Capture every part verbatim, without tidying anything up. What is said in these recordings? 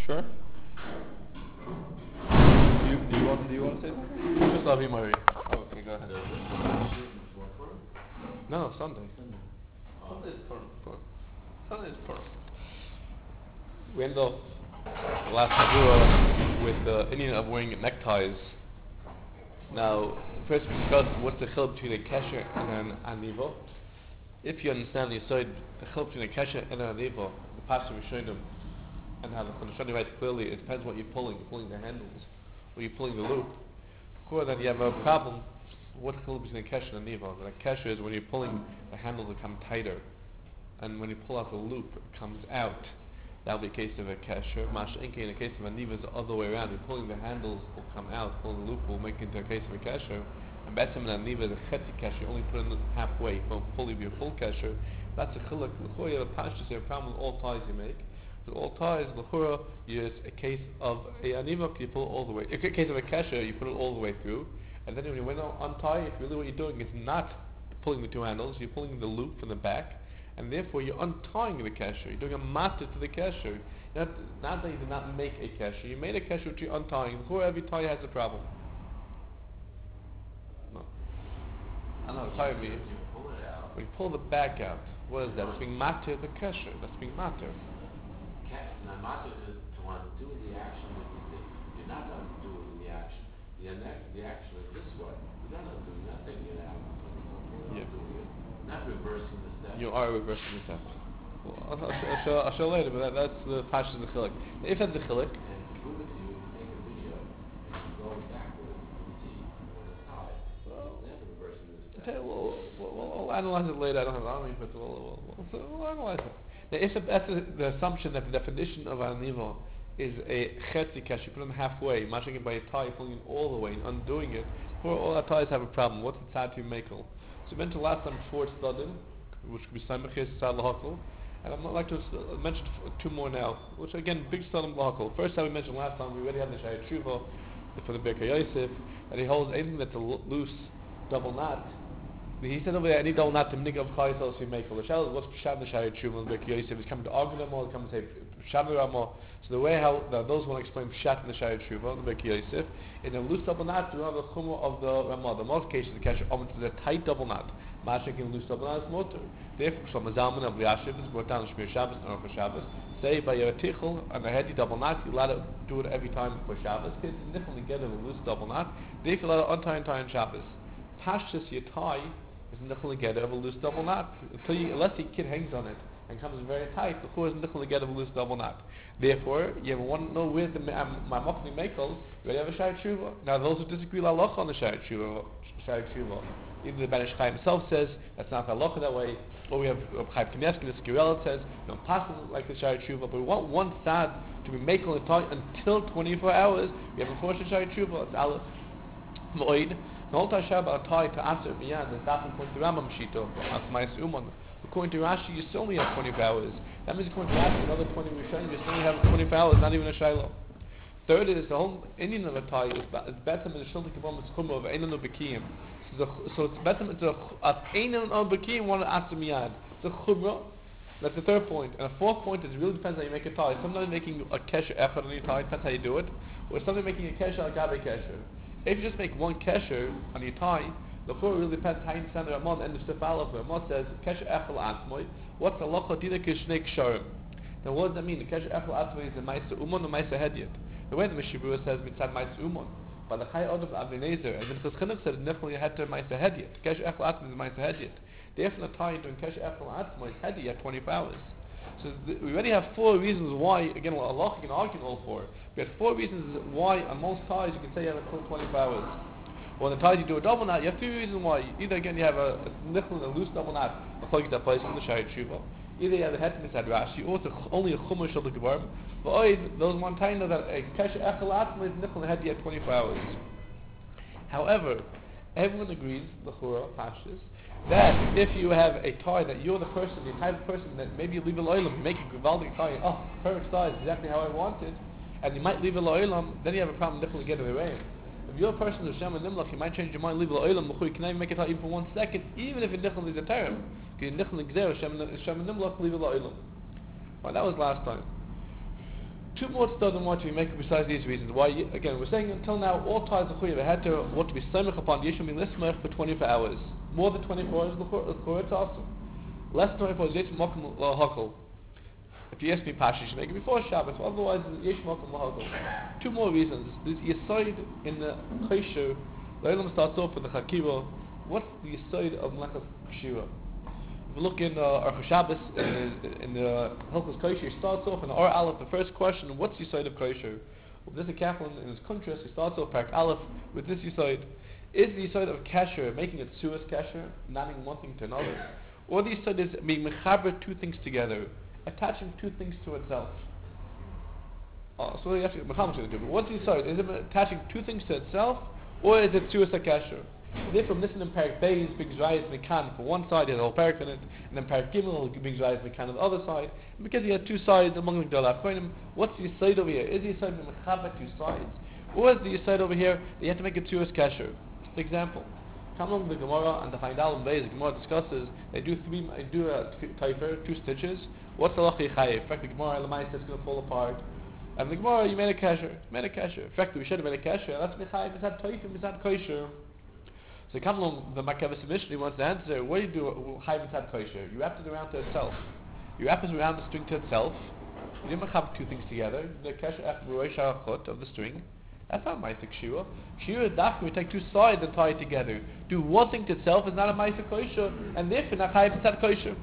Sure. Do you, do you want do you want to say something? Just love you, Murray. Oh, okay, go ahead. No, no, Sunday. Sunday is Purim. Purim. Sunday is Purim. We ended off the last Shavua with the Indian of wearing neckties. Now, first we discussed what's the chiluk between a kesher and an aniva. If you understand the aside, the chiluk between a kesher and an aniva, the pastor we showed them, and how the Chonashani writes clearly, it depends what you're pulling. You're pulling the handles, or you're pulling the loop. Of course, then you have a problem. What's the chiluk between a kesher and an aniva? The kesher is when you're pulling the handles that come tighter, and when you pull out the loop, it comes out. That'll be a case of a kesher. Mash'inke, in a case of a niva, is the other way around. You're pulling the handles will come out, pulling the loop will make it into a case of a kesher. And betzim in a niva is a chetzi kesher. You only put it in halfway. You don't fully be a full kesher. That's a chiluk. L'chura, you have a pashtus, you have a problem with all ties you make. With all ties, l'chura, it's a case of a aniva, you pull it all the way. In a case of a kesher, you put it all the way through. And then when you went on untie, if really what you're doing is not pulling the two handles, you're pulling the loop from the back. And therefore you're untying the kesher. You're doing a matter to the kesher. Not, not that you did not make a kesher. You made a kesher which you're untying. Before every tie has a problem. No. I don't know, tie me. You pull it out. When you pull the back out, what is that? It's being matter the kesher. That's being matter. Now, matter is to want to do the action that you did. You're not going to do it in the action. The, the action is this way. You're not doing nothing in it out. You're not doing it. Not reversing the step. You are reversing the step. Well, I'll, I'll, show, I'll, show, I'll show later, but that, that's the pashas of the chiluk. If that's the chiluk, and to prove it to you, you take a video and you go backwards and see when it's tied. Well, it's never reversing the step. Okay, we'll, we'll, we'll, we'll analyze it later. I don't have I don't mean, but we'll, we'll, we'll, we'll analyze it. Now, if it, that's a, the assumption that the definition of an aniva is a chetzi kesher, you put them halfway, mashing it by a tie, pulling it all the way, and undoing it, or all our ties have a problem. What's the tzad to makel? So we mentioned last time four studim, which could be samachis, tzad lahakol, and I'd like to uh, mention two more now, which again, big studim lahakol. First time we mentioned last time, we already had the shayat tshuva for the Birkei Yosef, and he holds anything that's a l- loose double knot. He said over there, any double knot to minig of chayisol si makel. The shayat, what's pshat the shayat tshuva and Birkei Yosef? He's coming to argue them all, he's coming to say pshat v'ramah. So the way how the, those want to explain pshat in the shayat tshuva, the Birkei Yosef, in a loose double knot, you have the chumrah of the ramah. The most cases, the kesher omit is a tight double knot. Mashik in loose double knot is motor. Therefore, from a zalman of Yashiv is brought down in Shmir Shabbos and Orcha Shabbos. Say by your tichel and a heady double knot, you allowed to do it every time for Shabbos. Kids significantly get it a loose double knot. Therefore, you allowed to untie and tie on Shabbos. Pashtus your tie is significantly get it of a loose double knot until you, unless the kid hangs on it and comes very tight. The core is significantly get of a loose double knot. Therefore, you want to know where the um, my machni mekel. You already have a shayat tshuva. Now, those who disagree with halacha on the shayat tshuva, shayat tshuva. Even the Ben Ish Chai himself says that's not halacha that way. Or we have Chaim Kanievsky, the Skirel says no possible like the shayat tshuva. But we want one sad to be mekel and tie until twenty-four hours. We have a portion shayat tshuva. It's aleph moed. The whole time Shabbat tie to answer beyond the Dafim according to Rambam Shito, Asmais Uman. According to Rashi, you still only have twenty-four hours. That means according to Rashi, another twenty Rishonim, you still only have twenty-four hours, not even a Shiloh. Third is the whole Indian of a tie is better than the Shilta Kibbam is Chumah of Einan Ubekiyim. So it's better it's a Einan Ubekiyim one Asr Miyad. It's a Chumrah. That's the third point. And the fourth point is it really depends how you make a tie. Sometimes making a kesher echad on your tie, depends how you do it. Or sometimes making a kesher al gabe kesher. If you just make one kesher on your tie, the chur really depends how you stand the Ramon and the Stefalov. Ramon says, kesher echel atzmoy, what's the locha dina kishnei ksharim? Now what does that mean? The kesher echel atzmoy is the maisa umon or maisa hediyat. The way the Mishabura says, mitzad maisa umon. But the Chai Odom of Abnezer, and the Chinuch said, definitely had to maisa hediyat. Kesher echel atzmoy is maisa hediyat. Therefore the tie doing kesher echel atzmoy is hediyat twenty-four hours. So th- we already have four reasons why, again, Allah can argue all four. We have four reasons why on most ties you can say you have a full twenty-four hours. Well, on the ties you do a double knot, you have three reasons why. Either again you have a, a nickel and a loose double knot, a plug that place in the shayat tshuva. Either you have the hetmis had Rashi, or it's a, only a chumash of the gebarm. But those one time that a kesher echel atzma is nickel and heady at twenty-four hours. However, everyone agrees, the chura, pashas, that if you have a tie that you're the person, the type of person that maybe you leave a lo'ilam, you make a givaldic tie, oh, perfect size, exactly how I want it, and you might leave a lo'ilam, then you have a problem definitely getting the rain. If you're a person who's Shem and Nimlach, you might change your mind, leave a lo'ilam, you can even make it tie even for one second, even if it nichel is a term. Because you nichel is there, Shem and Nimlach, leave a lo'ilam. Well, that was last time. Two more studs and more to be making besides these reasons. Why, you- again, we're saying until now, all ties of Chuyev had to want to be stomach upon the Yishim Lismach for twenty-four hours. More than twenty-four hours, L'chor, it's awesome. Less than twenty-four hours, Yesh Mokum L'Hakol. If you ask me, Pasha, you should make it before Shabbos, otherwise, Yesh Mokum L'Hakol. Two more reasons. There's Yisoid in the Chosher, the Olam starts off with the Chakiva. What's the Yisoid of Melechas Kshira? If you look in uh, Aruch Shabbos, in the, in the Hilchos Kosher, he starts off in Or Aleph, the first question, what's the Yisoid of Kosher? Well, this is a Kaplan in his contrast, he starts off Parak Aleph with this Yisoid. Is the Yisoid of Kasher making it Suas Kasher, nodding one thing to another? Or the Yisoid is being Mechaber two things together, attaching two things to itself? Oh, so you have to Mechaber to do. But what's the Yisoid? Is it attaching two things to itself, or is it Suas Kasher? Therefore, listen in Parak Beis, Big Zrayas Mekan for one side, he has a whole Parak in it, and then Parak Gimel, Big Zrayas Mekan on the other side. And because he has two sides among the Gdolei Achronim, what's the Yisoid over here? Is the Yisoid Mechaber two sides? Or is the Yisoid over here that you have to make it Suas Kasher? For example, come along the Gemara and the Haidal and Beis, the Gemara discusses, they do three, they do a taifer, two stitches. What's the Lachi Chayev? In fact, the Gemara, the Maisa is going to fall apart. And the Gemara, you made a Kasher, you made a Kasher. In fact, we should have made a Kasher, that's Mechayev, it's not Taifim, it's not Kosher. So come along, the Makkavas Mishnah wants to answer, what do you do, Chayiv Mitzad Kosher? You wrap it around to itself. You wrap it around the string to itself. You didn't have two things together. The Kasher after the Rosh HaChut of the string. That's not Ma'aseh Kshira. Kshira is dafka, we take two sides and tie it together. Do one thing to itself is not a Ma'aseh Kosher, and therefore not Chayiv Mitzad Kosher.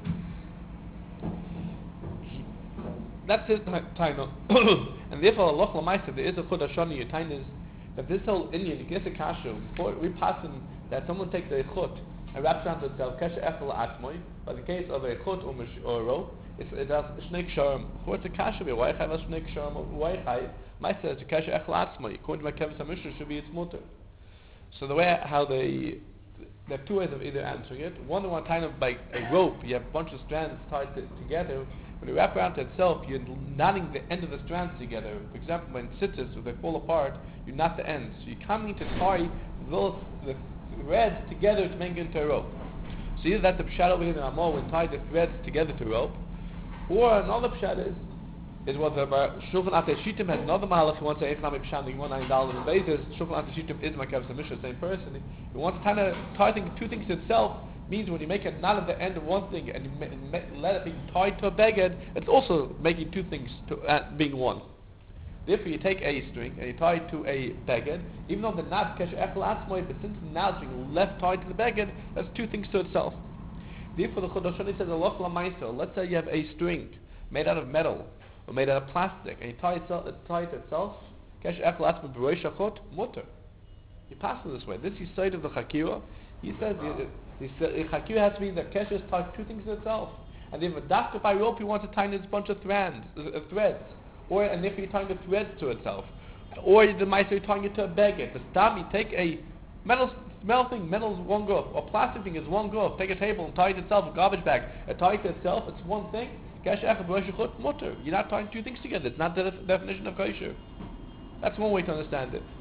That's his Taina. And therefore, Allah L'Maaseh, there is a Chud Hashani, your Taina is that this whole Indian, you get a Kasher, before we pass him, that someone takes a chut and wraps around to itself, Kesher Echel Atmoi, by the case of a chut or, mish, or a rope, it's, it has Shnei Ksharim. What's a Kasher? Why have a Shnei Ksharim? Why have my says a Kesher Echel Atmoi? According to my Kevis HaMishnah, should be its mutter. So the way how they, there are two ways of either answering it. One, one kind of like a rope, you have a bunch of strands tied to, together. When you wrap around to itself, you're knotting the end of the strands together. For example, when sitters, when they fall apart, you knot the ends. So you're coming to tie those, the threads together to make it into a rope. So either that's the pshat over here in Amor, we tie the threads together to a rope, or another pshat is is what the Shulchan Aruch Shittim has another mahalach. He wants to say economic pshat the one nine dollars in basis. Shulchan Aruch Shittim is Makkavas HaMishnah, same person. He wants to kind of tie thing, two things to itself. Means when you make a knot at the end of one thing and you ma- ma- let it be tied to a beged, it's also making two things to uh, being one. Therefore, you take a string and you tie it to a beged, even though the knot kesher echel atzmoi, but since the knot is being left tied to the beged, that's two things to itself. Therefore, the Chod Hashani says, Allah l'maisa, let's say you have a string made out of metal or made out of plastic, and you tie, itself, tie it to itself, kesher echel atzmoi b'rosh hachot, mutter. You pass it this way. This is side of the Chakira. He says the, the, the Chakira has to be that kesher is tied two things to itself. And if a doctor by rope, he wants to tie in this bunch of threads, uh, threads. Or, and if you're tying the threads to itself, or the mice are tying it to a beged. The stam, you take a metal, metal thing, metal is one group, or plastic thing is one group. Take a table and tie it to itself, a garbage bag, and tie it to itself. It's one thing. You're not tying two things together. It's not the def- definition of kosher. That's one way to understand it.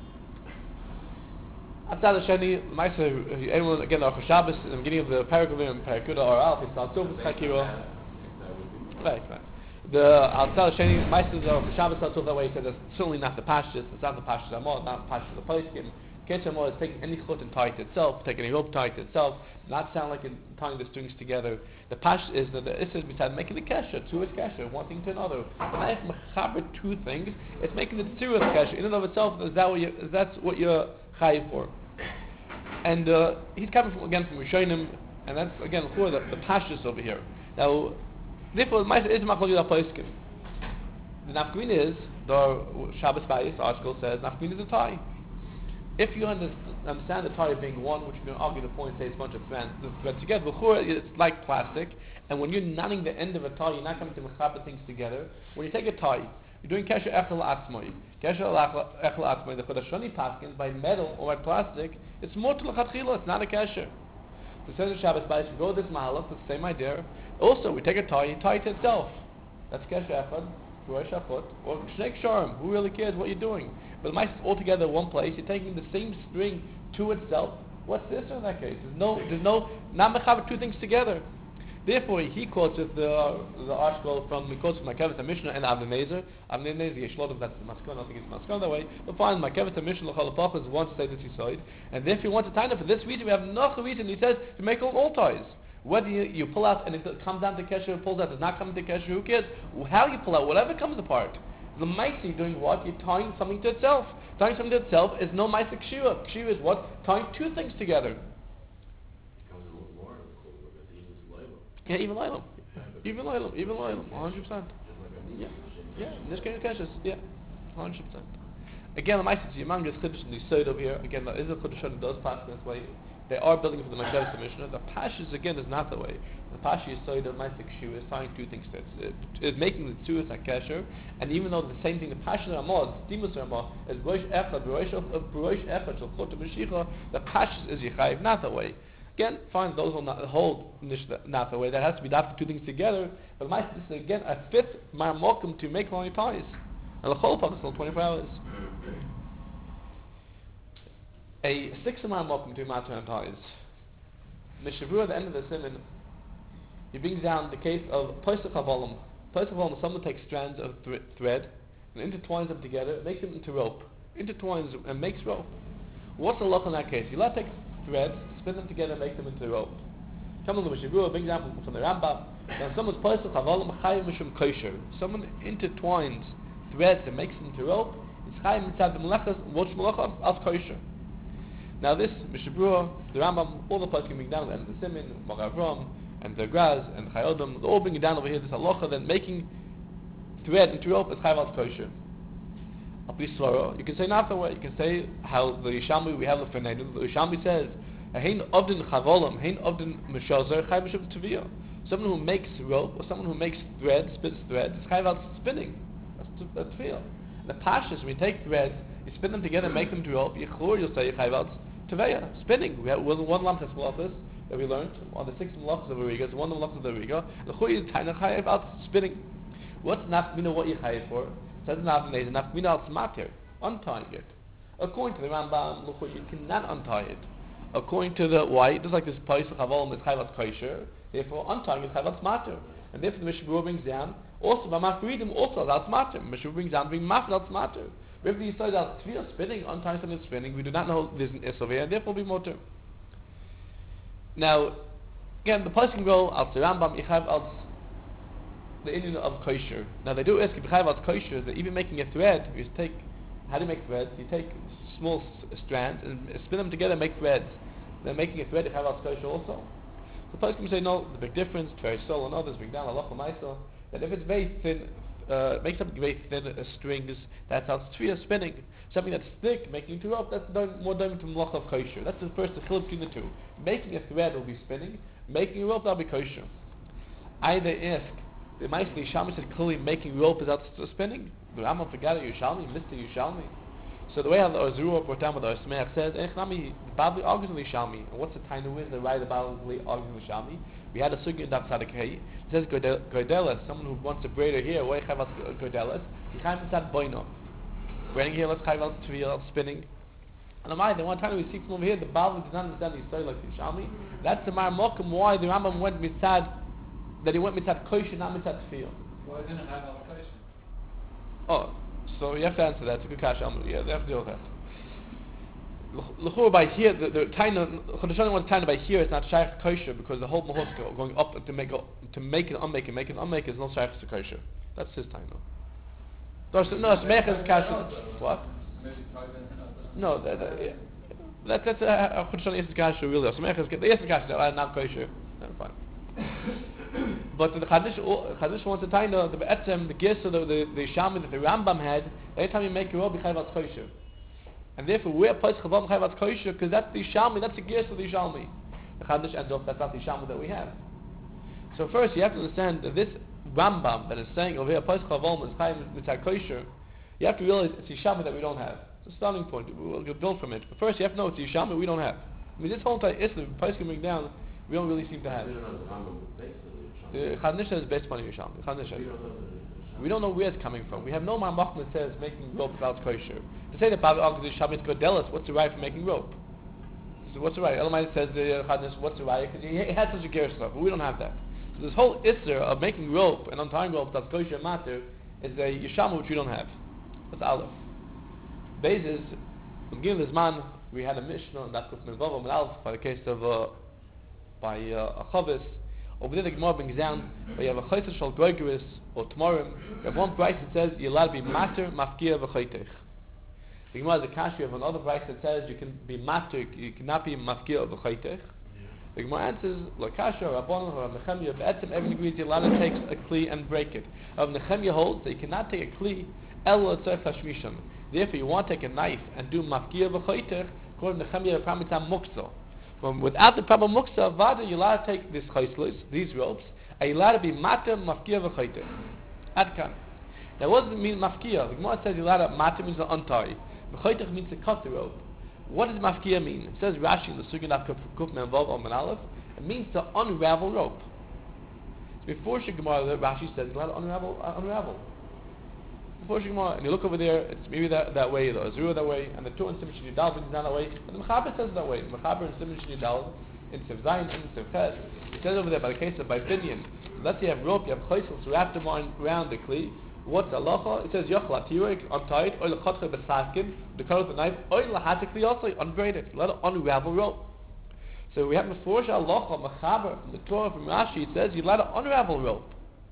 Atzad Hasheni, Ma'aser, anyone again, Aruch Shabbos, in the beginning of the paragraph in Parakuda or Alf, he starts off with Chakira. Right, right. The Atzad Hasheni, Ma'aser Aruch Shabbos starts off that way. He says it's certainly not the Pashtus, it's not the Pashtus Amor, not the Pashtus of the Poskim. Ketch Amor is taking any chut and tying it to itself, taking a rope tied to itself, not sound like it, tying the strings together. The Pashtus is that the Issa besides making the Kesher, two is Kesher, one thing to another. When I have Mechaber two things, it's making the two is Kesher. In and of itself, is that what you, that's what you're chayiv for. And uh, he's coming from, again from Rishonim, and that's again for the, the pashtus over here. Now, therefore, the is Machlokes Yudah Poskim. The nafkamin is the Shabbos Bayis article says nafkamin is a tie. If you understand the tie being one, which you can argue the point, say it's a bunch of threads, the threads together. B'chur, it's like plastic, and when you're knotting the end of a tie, you're not coming to mechaber things together. When you take a tie, you're doing kesher echel atzmoi. Kesher echel atzmoi, the Chod Hashani paskin, by metal or by plastic, it's more to l'chatchila, it's not a kesher. So says the Shabbos Bayis, we go this mahalach, it's the same idea. Also, we take a tie, you tie it to itself. That's kesher echad, rosh hachot, or shnei ksharim. Who really cares what you're doing? But the mice is all together in one place, you're taking the same string to itself. What's this in that case? There's no, there's no, not mechaber two things together. Therefore, he quotes it, the the article from he quotes from Makevet Mishnah and Avnei Nezer. Avnei Nezer Yeshlodov, that's the Maskon. I don't think it's Maskon that way. But fine, Makevet Mishnah L'Chalapachas wants to say this side, and therefore he wants to tie up for this reason. We have no reason. He says to make all, all ties. Whether you, you pull out and it comes down to kesher, it pulls out, does not come to kesher, who cares? How you pull out, whatever comes apart. The Maisi doing what? You're tying something to itself. Tying something to itself is no Maisi Kshira. Kshira is what? Tying two things together. Yeah, even Lailam. Even Lailam. Even Lailam. one hundred percent. Yeah. Yeah. Nishkan Keshes. Yeah. one hundred percent. Again, the Maisi Yamang is Chiddush in the Yisod over here. Again, there is a Chiddush that does pass this way. They are building for the Makevet Mishnah. The Pashas, again, is not the way. The Pasha Yisod of Maisi Kshira is tying two things to it. It is making the two as a Kesher. And even though the same thing, the Pasha Ramah, the Stimus Ramah, is Rosh Echad, Rosh Echad, Shalchot Mashiach, the Pashas is Yechayiv, not the way. Again, fine, those will not hold not the way. That has to be not the two things together. But my this is again a fifth marmokum to make long ties. And the whole part is still twenty-four hours. A sixth marmokum to matter and ties. Mishavur at the end of the simon, he brings down the case of Pesach Havolim. Pesach Havolim, someone takes strands of th- thread and intertwines them together, makes them into rope. Intertwines and makes rope. What's the luck in that case? You let take threads, spin them together, make them into rope. Come on, the Mishavur, a big example from the Rambam. Now, someone's Pesach Havolim Chayim Mishum Kosher. Someone intertwines threads and makes them into rope. It's Chayim Mitzad Melechas Watch Melacha as Kosher. Now, this Mishavur, the Rambam, all the places can bring down the end of the Simin, Magavram, and the Graz, and Chayodam, they all bring it down over here. This halacha, then making thread into rope is Chayim as Kosher. You can say another way. You can say how the Yishalmi we have the Fernandez. The Yishalmi says, "Hein Ovdin Chavolim, Hein Ovdin Meshazer, Chayv Mishum Teviyah." Someone who makes rope or someone who makes thread, spins thread, is Chayv out spinning. That's that's real. The Pashas, when you take threads, you spin them together, make them to rope. Yichur, you'll say Chayv out Teviyah, spinning. We have one lamtas malachas that we learned on the six malachas of the Riga. One of the malachas of the Riga. The Chuy is Chayv out spinning. What's nafmina? What you Chayv for? Says nafmina is nafmina al smatir, untying it. According to the Rambam, you cannot untie it. According to the why, just like this Pesach Havolim is Chayvat Kosher, therefore untying is Chayvat Smater. And therefore the Mishabur brings down, also by Mafredim, also as Smater. Mishabur brings down, bring Mafred al Smater. If you say that Tvir spinning, untying something spinning, we do not know there's an Isser here, and therefore be motor. Now, again, the Pesach go out to Rambam, you have out the Indian of Kosher. Now they do ask if you have out Kosher, that even making a thread, you just take, how do you make threads? You take small s- strands and spin them together and make threads. Then making a thread, you have out Kosher also. The person can say, no, the big difference, very soul and others, bring down a lot of myself, that if it's very thin, uh, make something very thin uh, strings, that's how it's spinning. Something that's thick, making it rope, that's done, more done to Malach of Kosher. That's the first, the chiluk between the two. Making a thread will be spinning, making a rope, that'll be Kosher. Either ask, the Maestri Yishalmi said clearly making rope is out spinning. The Rambam forgot it, Yishalmi, Mister Yishalmi. So the way how the Ozurah brought down with the Osmeach says, Echnami, the Babli argues with Yishalmi. And what's the Tainu is, the right of Babli argues with Yishalmi. We had a sugi in Daf Sadik Hei. It says Godeles, someone who wants a braider here, why Chayvat Godeles? He Chayvat Sad Boino. Braiding here, let's Chayvat Tviyah, spinning. And Amai, the one time we see from over here, the Babli did not understand the story like Yishalmi. That's the Mar Mokum why the Rambam went mitzad, that he went mitzad Kosher, not mitzad Tviyah. Why didn't it have Kosher? Oh. So you have to answer that. It's a good kasha. Yeah, they have to deal with that. L'chur by here, the the taina, Chodeshani wants taina by here. It's not shaykh kosher because the whole mahos going up to make to make it unmake it, make it unmake it is not shaykh to kosher. That's his taina. No, it's mechas kasha. What? No, that that yeah. that that's a Chodeshani is kasha really. So mechas the yes kasha are not kosher. Never fine. But the Chadish, Chadish wants to tell you the Be'etzem, the Gersa, the the, the Yishalmi that the Rambam had. Every time you make a robe, you chayvat kosher, and therefore we're Pesach Havolim chayvat kosher because that's the Yishalmi, that's the Gersa of the Yishalmi. The Chadish ends off that's not the Yishalmi that we have. So first you have to understand that this Rambam that is saying over here Pesach Havolim is chayvat mitzad kosher. You have to realize it's Yishalmi that we don't have. It's a starting point. We'll build from it. But first you have to know it's Yishalmi we don't have. I mean this whole entire Islam, Pesach coming down, we don't really seem to have. The Chadish is based upon Yishalmi. We don't know where it's coming from. We have no Ma'amach that says making rope without kosher. To say that Babel argues Yishalmi is Godelis, what's the right for making rope? So what's the right? Elamai says the Chadish, what's the right? Because he had such a gear stuff, but we don't have that. So this whole isser of making rope and untying rope that's kosher matter is a yeshama which we don't have. That's aleph. Beis is, in the beginning of this man, we had a mishnah and that's with Menvav and Aleph by the case of uh, by uh, a chavis. Over there the Gemara brings down where you have a chaytah shal goygeris or tmorim. You have one price that says you're allowed to be mater mafkia v'chaytech. The Gemara has a kash. You have another price that says you can be mater, you cannot be mafkia v'chaytech. The Gemara answers lakasha or Rabbanan or Nechemia. Be'etzem everyone agrees you're allowed to take a kli and break it. Of Nechemia holds that you cannot take a kli elo tzarech hashmishan. Therefore, you want to take a knife and do mafkia v'chaytech. According to Nechemia, the problem is muksa. But without the problem muksa, vada you're allowed to take this chayslos, these ropes, and you're allowed to be mater mafkia v'chaytech. Adkan. Now, what does it mean mafkia? The Gemara says you're allowed to mater means to untie. V'chaytech means to cut the rope. What does mafkia mean? It says Rashi in the Sugin of Kuf Menvav Omen Aleph. It means to unravel rope. So before Shemara, Rashi says you're allowed to unravel, uh, unravel. Before Shemara, and you look over there, it's maybe that, that way, the Azura that way, and the two in Simon Shinidal is not that way, but the Mechaber says that way. The Mechaber in Simon Shinidal, in Sev Zayin, in Sev Ches, it says over there by the case of Bifinian, let's say you have rope, you have chaysel, so wrap them around the kli. What's halacha? It says yochla tirik untied, or lechotcha besaskin, the cut of the knife, or lahatikli also unbraid it, let it unravel rope. So we have before halacha mechaber from the Torah from Rashi. It says you let it unravel rope.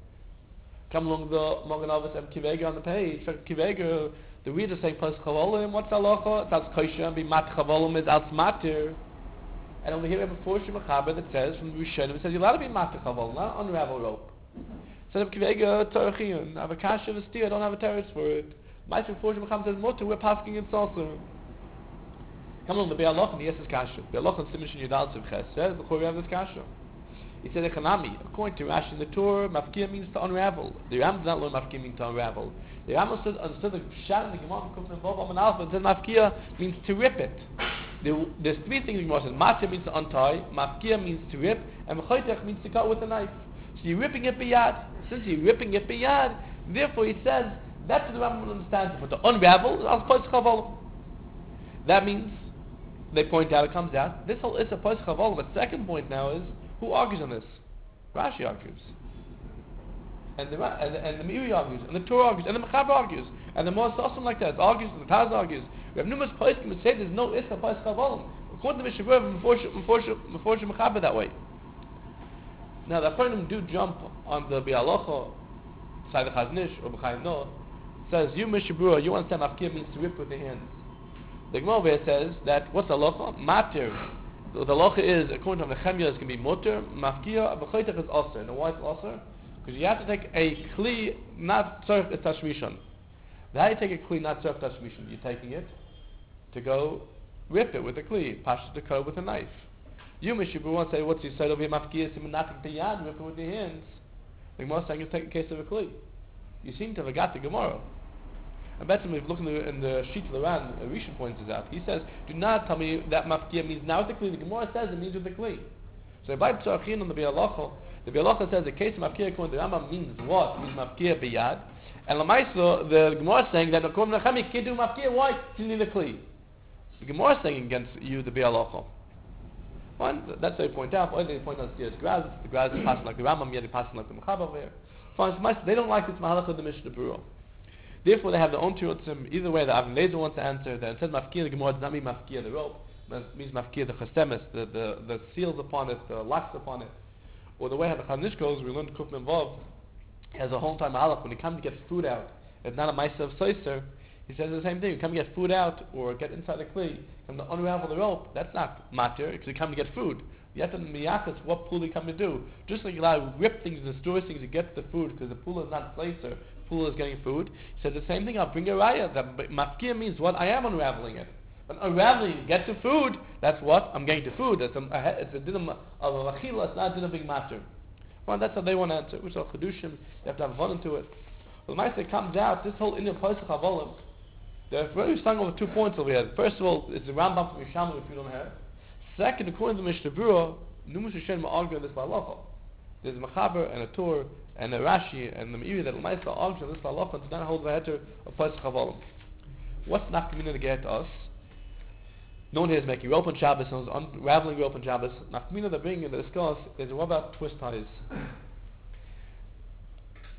Come along the Magen Avos and Kivega on the page. For Kivega, the reader saying pas chavolim. What's halacha? It says kosher and be mat chavolim is als matir. And over here we have a portion of mechaber that says from the Rishonim it says you let it be mat chavolim, not unravel rope. Instead of Kivega, Torachiyun, I have a kasha of a steer, I don't have a terrace for it. My portion of Mechaber says, Motor, we're passing in Salsa. Come along, the Be'aloch and the Yeses kasha. Be'aloch and Simish and Yudal Tziv Ches says, before we have this kasha. He said, Echanami, according to Rashi in the Torah, Mafkia means to unravel. The Ram does not learn Mafkia means to unravel. The Ram understood, understood the Pshat in the Gemara, Kufn and Vov, and Alpha, and said Mafkia means to rip it. There, there's three things the Gemara says. Matir means to untie, Mafkia means to rip, and Mechoitech means to cut with a knife. So you're ripping it biyad. Since you're ripping it biyad, therefore he says, that's what the Rambam understands. But to unravel, I'll post chavolim. That means, they point out, it comes out, this whole is a post chavolim. But second point now is, who argues on this? Rashi argues. And the, and, and the Meiri argues, and the Torah argues, and the Mechaber argues, and the Moshe also like that, argues, and the Taz argues. We have numerous poskim that say there's no Issa post chavolim. According to Mishabur, Meforsh Mechaber that way. Now the Achronim do jump on the Bialocha side of Chaznish or B'chayim Noah. Says you Mishabura, you understand Mafkia means to rip with the hands. The Gemara over says that what's the halacha? Matir. The halacha is according to the Nechemia, it can be motor. Mafkia B'chaytech is also. And why it's also? Because you have to take a kli not tzarech et tashmishan. How do you take a kli not tzarech tashmishan? You're taking it to go rip it with a kli, pass it to cut with a knife. You, Mishabur, want to say, what's your side over here? Mafkia, sim not the yad, rip it with your hands. The Gemara is saying, you take a case of a kli. You seem to have got the Gemara. And better, if you look in the, in the sheet of the Ran, Rishon points this out. He says, do not tell me that mafkia means now with the kli. The Gemara says it means with the kli. So by Tzarachin on the Bialacha, the Bialacha says the case of mafkia according to the Rambam means what? It means mafkia biyad. And Lamaislo, the Gemara is saying that according to Nechemia, you can't do mafkia. Why? You need a kli. The Gemara is saying against you, the Bialacha. One, that's what they point out. Only they point out the Graz. The Graz is passing like the Rambam, yet they passing like the Mechaber over here. Fine, they don't like this Mahalach of the Mishnah Berurah. Therefore, they have their own tirutzim. Either way, the Avnei Nezer wants to answer that instead of mafkia, the Gemara does not mean mafkia the rope. It means mafkia the chastemes, the, the, the seals upon it, the locks upon it. Or the way how the Chaznish goes, we learned Kuf Menvav, has a whole time Mahalach. When you come to get food out, it's not a Maisa of Soiser. He says the same thing. You come to get food out or get inside the kli, come to unravel the rope. That's not matir because you come to get food. You have to miyachas what pool you come to do. Just like you allow to rip things and store things to get the food because the pool is not placer, pool is getting food. He says the same thing. I'll bring a raya. That mafkia means what? I am unraveling it. But unraveling it, get to food. That's what I'm getting to food. It's a, it's a din of a achila. It's not a din of big matir. Well, that's how they want to answer. Which are chedushim. You have to have fun into it. Well, the Maaseh comes out. This whole Indian Pesach Havolim. They're very strong over two points over here. First of all, it's the Rambam from Yishamu if you don't have. Second, according to the Mishnah Berurah, numerous Rishonim argue on this halacha. There's a Mechaber and a Torah and a Rashi and the Meiri that L'maisa argue on this halacha and do not hold the heter of Pesach Havolim. What's nafkamina to get to us? No one here is making rope on Shabbos, no one's unraveling rope on Shabbos. Nafkamina they're bringing in the discuss is what about twist ties?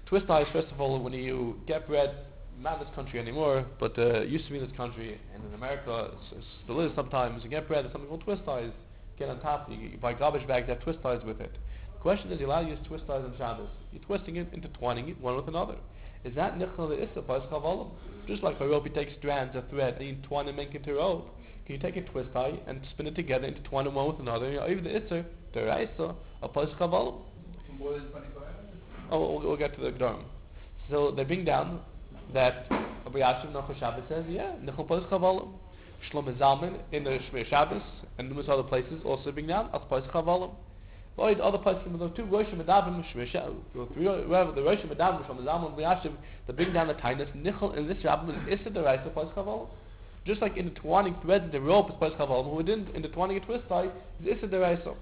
twist ties, first of all, when you get bread, not in this country anymore, but uh, it used to be in this country, and in America, it's, it's still is sometimes, you get bread, there's something called twist ties. Get on top, you, you buy garbage bags that have twist ties with it. The question is, you're allowed to use twist ties on Shabbos. You're twisting it, intertwining it one with another. Is that nichel the issa by schavolim? Just like a rope, you take strands of thread and you entwine and make it into a rope. Can you take a twist tie and spin it together, intertwine them one with another? You know, even the issa, the raisa, a by schavolim. More than twenty-four hours? Oh, we'll, we'll get to the G'darim. So they bring down that Rabbi Yashiv Nachal Shabbos says, yeah, nichel by schavolim. Shlomo Zalman in the Shmir Shabbos and numerous other places also bring down as by schavolim. But other places, the two Rosh Medavim, Shmir Shabbos, whoever the Rosh Medavim, Shlomo Zalman, Rabbi Yashiv, they bring down the tightness. Nichel in this Shabbos is issa deraisa by schavolim. Just like intertwining threads in the rope is by schavolim, who didn't intertwining a twist tie is issa deraisa.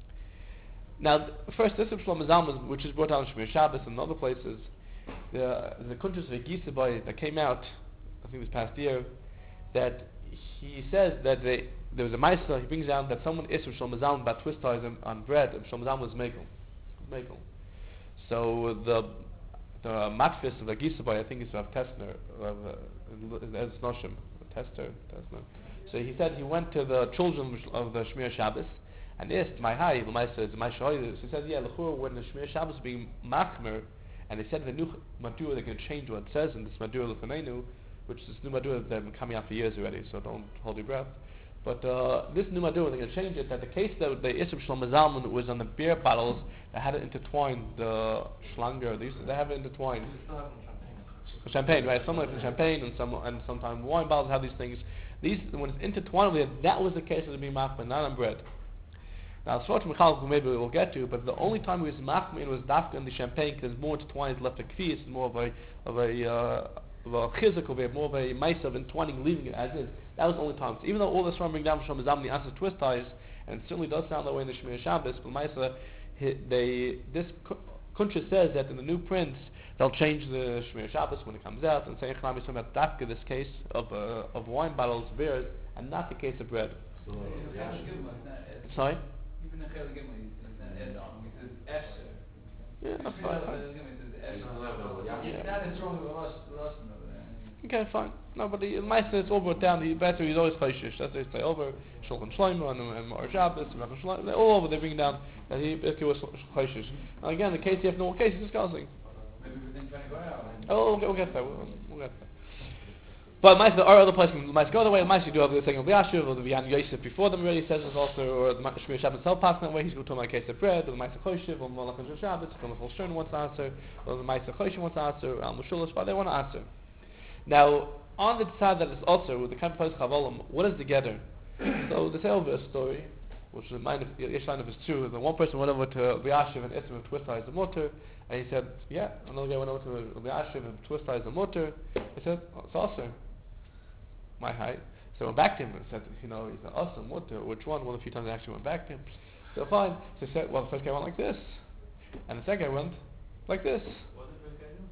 Now, th- first, this is Shlomo Zalman, which is brought down in Shmir Shabbos and other places. The the Kuntrus Vegisa boy that came out, I think this past year, that he says that they, there was a meister. He brings down that someone is from Shlomo Zalman about twist ties on, on bread, and Shlomo Zalman was mekel, mekel. So the the matfis of the Gisa boy, I think it's Rav Tessner, Rav Ez Noshim, Tester, Tessner. So he said he went to the children of the Shmir Shabbos. And asked my high, the Meister, the Meister, he said, yeah, l'chur, when the Shmir Shabbos being machmer, and they said the new Madura, they're going to change what it says in this Madura L'Fanenu, which is new Madura that have been coming out for years already, so don't hold your breath. But uh, this new Madura, they're going to change it, that the case that the Isser Shlomo Zalman was on the beer bottles that had it intertwined, the schlanger, they, used to, they have it intertwined. Champagne, right? Some like the champagne, and some and sometimes wine bottles have these things. These, when it's intertwined with it, that was the case of the being machmer, not on bread. Now, Svarch Michal, maybe we'll get to, but the only time he was machmir was dafka in the champagne, because more intertwined left a kfi, it's more of a of a uh, of a chizik over it, more of a mice of entwining, leaving it as is. That was the only time. So even though all this from bring down from Shlomo Zalman, the answer twist ties, and it certainly does sound that way in the Shmir Shabbos, but Maisa, they this Kuntra says that in the new prints they'll change the Shmir Shabbos when it comes out, and say Echanam is talking about dafka, this case of uh, of wine bottles, beers, and not the case of bread. So, yeah. Sorry. Even in Chel Gimel, he says that Ed on. He says Esher. Yeah, that's fine. fine. Yeah. That is wrong with the last one over there. Okay, fine. No, but the Meister, it's all brought down. The better he's always chayshish. That's what they say over Shulchan Shlomo and and Mar Shabbos and Rachel Shlomo. They're all over. They bring down that he he was chayshish. Now again, the case you have no case is discussing. Maybe within twenty-four hours. Oh, we'll, we'll get there. We'll, we'll get there. But Meister, there are other places. Meister go the way. Meister you do have the thing of Yashiv or the V'yan Yosef before them already says this also, or the Shmir Shabbos himself passing that way. He's going to my case of bread, or the Meister Choshev, or Malach and Shabbos, or the Full Shon wants to answer, or the Meister Choshev wants to answer, Al Mushulish, but they want to answer. Now, on the side that is also with the kind of place Chavolim, what is together? So the tale of a story, which is mine, each line of his true. The one person went over to Yashiv and asked him to twist ties the motor, and he said, yeah. Another guy went over to Yashiv and twist ties the motor. He said, oh, it's also my height. So I went back to him and said, you know, he said, awesome, what, uh, which one? One, a few times I actually went back to him. So fine. So he said, well, the first guy went like this. And the second guy went like this. What did the first guy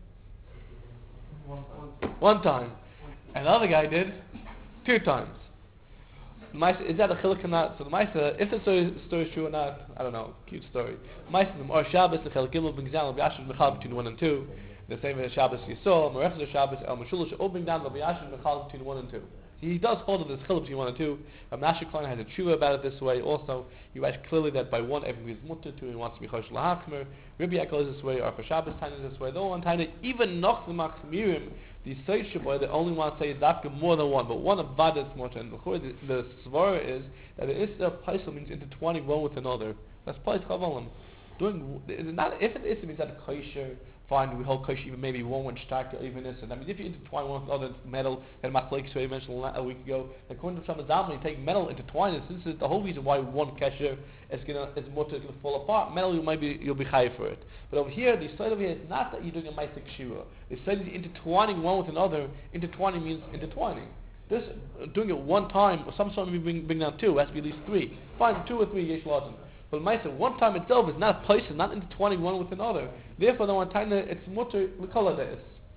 do? One, one. One time. And the other guy did two times. The Maisa, is that a chiluk or not? So the Maisa, if the story, story is true or not, I don't know, cute story. The Maisa, the Mar Shabbos, the Chel Gimel, B'Gzal, Rabbi Yashiv, Mechal, between one and two. The same as Shabbos Yisrael, Marechza Shabbos, El Meshulish, all bring down Rabbi Yashiv, Mechal, between one and two. He does hold of this chiluk between one and two. Rabbi Nasher Klein has a tshuva about it this way. Also, he writes clearly that by one everything is mutter, two he wants to be chosh lahachmer. Rabbi Yaakov is this way, or for Shabbos time is this way. Though one time, even noch the machmirim, the Seish boy, they only want to say dafka more than one, but one of Vada is mutter. And the the svara is that the Isra Paisel means intertwining one with another. That's Pais Chavalim. Doing is it not if it is means that a kosher. Fine, we hold kosher even maybe one inch stack or even this. And I mean, if you intertwine one with the other metal, and Machlekes we mentioned a week ago, according to Shlomo Zalman, you take metal, intertwine it. This is the whole reason why one kesher is gonna is more to gonna fall apart. Metal, you might be you'll be high for it. But over here, the side over here is not that you're doing a ma'aseh kshira. The side is intertwining one with another. Intertwining means intertwining. This uh, doing it one time, or some sort of bring bring down two. It has to be at least three. Fine, two or three yesh latin. But Maisa, one time itself is not a place, it's not intertwining one with another. Therefore, the one time it's mutter l'kol ha'deis.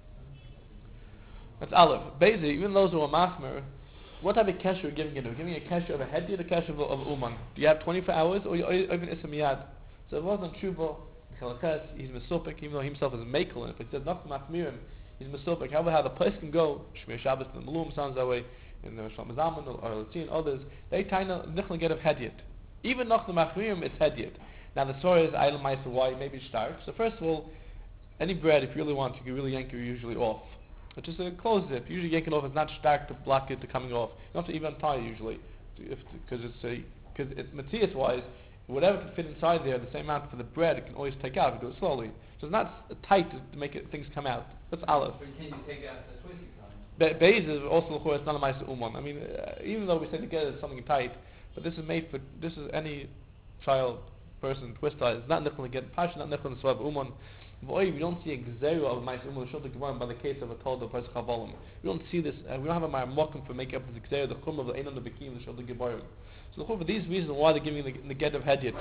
That's Aleph. Basically, even those who are machmer, what type of kesher are you giving it? Are you giving a kesher of a head or the kesher of, of uman? Do you have twenty-four hours or, you, or even isam yad? So it wasn't tshuva, Chalakas, he's Mesopik, even though he himself is a Mekel, but he says Nachum Machmirim, he's Mesopik. However, how the place can go, Shmir Shabbos and the Malum sounds that way, in the Shalom Zaman or Latzi and others, they kind of Nichel get of Hedyot. Even Nachum Machmirim, it's Hedyot. Now the story is Eilam Meiser, why maybe stark. So first of all, any bread, if you really want, you can really yank it usually off. But just uh, close it. Usually yank it off, it's not stark to block it to coming off. You don't have to even untie usually, because it's because it Matthias wise, whatever can fit inside there, the same amount for the bread, it can always take out. You do it slowly, so it's not uh, tight to, to make it, things come out. That's aleph. But can you take out the twisty Be- time? Beis is also it's not a ma'aser uman. I mean, uh, even though we say together it's something tight, but this is made for this is any child person twist tie. It's not nichel get passion, not nichel swav uman. We don't see a gzeira of ma'aser uman shul gemara by the case of a told of Pesach Havolim. We don't see this. Uh, we don't have a ma'amokim for making up this gzeira the chum of the einon the bekim the shul gemara. So for these reasons why they're giving the, the get of hedyot.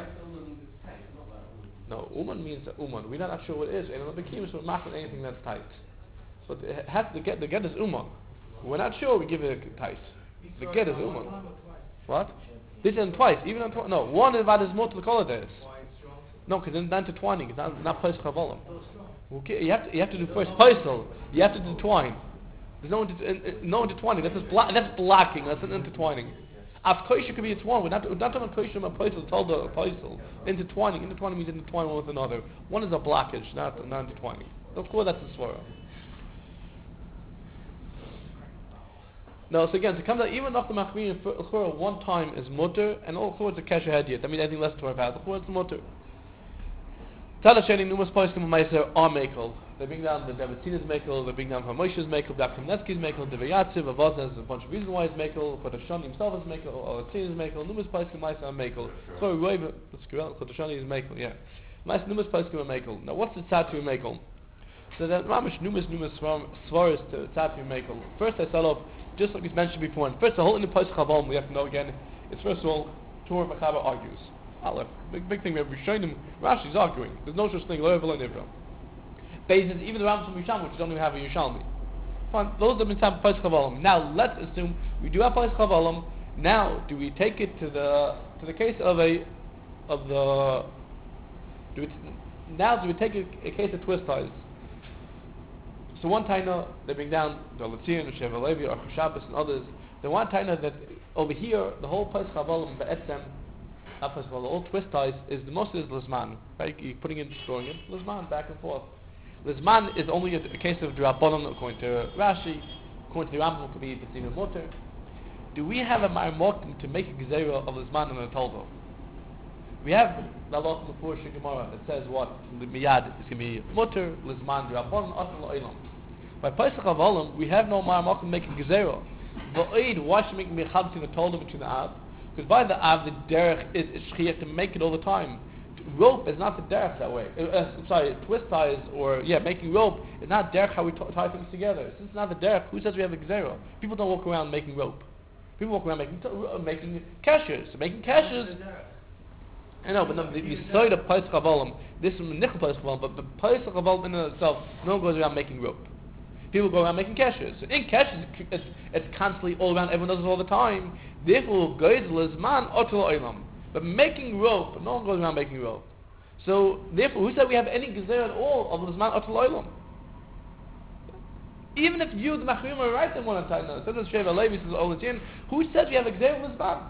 No, uman means uman. We're not sure what it is. Einon the bekim is not anything that's tight. But it has to get the get is uman. We're not sure. We give it tight. The get is uman. What? This is twice. Even on tw- no one is about as more to the color days. No, because it's not intertwining. It's not not Pesach Havolim. Okay, you have to you have to do first Pesach. You have to intertwine. There's no inter- in, in, no intertwining. That's just blo- that's blocking. That's not intertwining. Af Kosher could be intertwined. We're not we're not talking about Kosher and Pesach. Told the Pesach. Intertwining. Intertwining means intertwine one with another. One is a blockage, not not intertwining. Of course, that's a svara. No, so again, to come down, even after Machmirim, for one time is mutter, and all towards the Kesher Hedyot. I mean, anything less than twelve hours, towards the mutter. Talasheni, numerous points come Meiser are Mekel. They bring down the Devatzina's Mekel, they bring down Hamosha's Mekel, Daf Kamnetsky's Mekel, Devayatziv, Avaz has a bunch of reasons why he's Mekel, Kodashani himself is Mekel, Olatzina's Mekel, numerous points come Meiser are Mekel. So, Kodashani is Mekel, yeah. Meiser, numerous points come Mekel. Now, what's the Tzatu Mekel? So, that Ramish, numerous, numerous svaras to Tzatu Mekel. First, I start off, just like we mentioned before, and first, the whole in the Pesach Havolim, we have to know again, it's first of all, Torah Machaber argues. Aleph, big, big thing we have Rishonim, Rashi's arguing. There's no such thing, Lo Yevel Nivra. Basis, even the Rambam from Yishalmi, which don't even have a Yishalmi. Fine, those have been time Pesach Havolim. Now, let's assume we do have Pesach Havolim. Now, do we take it to the to the case of a of the do we t- now do we take a, a case of twist ties? So one taina they bring down the Latzion, the Sheva Levi, or Shabbos, and others. The one taina that over here the whole Pesach Havolim be'etzem, not Pesach Havolim, all twist ties is the most is Lizman, right? You're putting in, destroying it, Lizman back and forth. Lizman is only a, a case of Drabanon according to Rashi, according to the Rambam it could be Betzina Mutter. Do we have a Ma'amokim to make a Gezerah of Lizman and a Toldo? We have the Allah before Gemara that says what the Miyad is going to be Mutter, Lizman, Drabanon, Atal Oilam. By Pesach Havolim, we have no Ma'amokim making Gezerah. Va'id, why should we make Mechad between the Toldo between the Av? Because by the Av, the Derech is, is Shchiach to make it all the time. Rope is not the derech that way. Uh, uh, sorry, twist ties or yeah, making rope is not derech how we t- tie things together. Since it's not the derech, who says we have a gzera? People don't walk around making rope. People walk around making t- uh, making caches, making caches. I know, but no, the, the side of Pesach Havolim, this is Nichel Pesach Havolim, but the Pesach Havolim in itself, no one goes around making rope. People go around making caches. So in caches, it's, it's constantly all around. Everyone does it all the time. Therefore, goyzel is man otel oilam. But making rope, no one goes around making rope. So, therefore, who said we have any gezerah at all of the Zman Otel Oilam? Even if you, the Machrim, are right in one time, it says Sheva Levi, says Olatin, who says we have a gezerah of the Zman?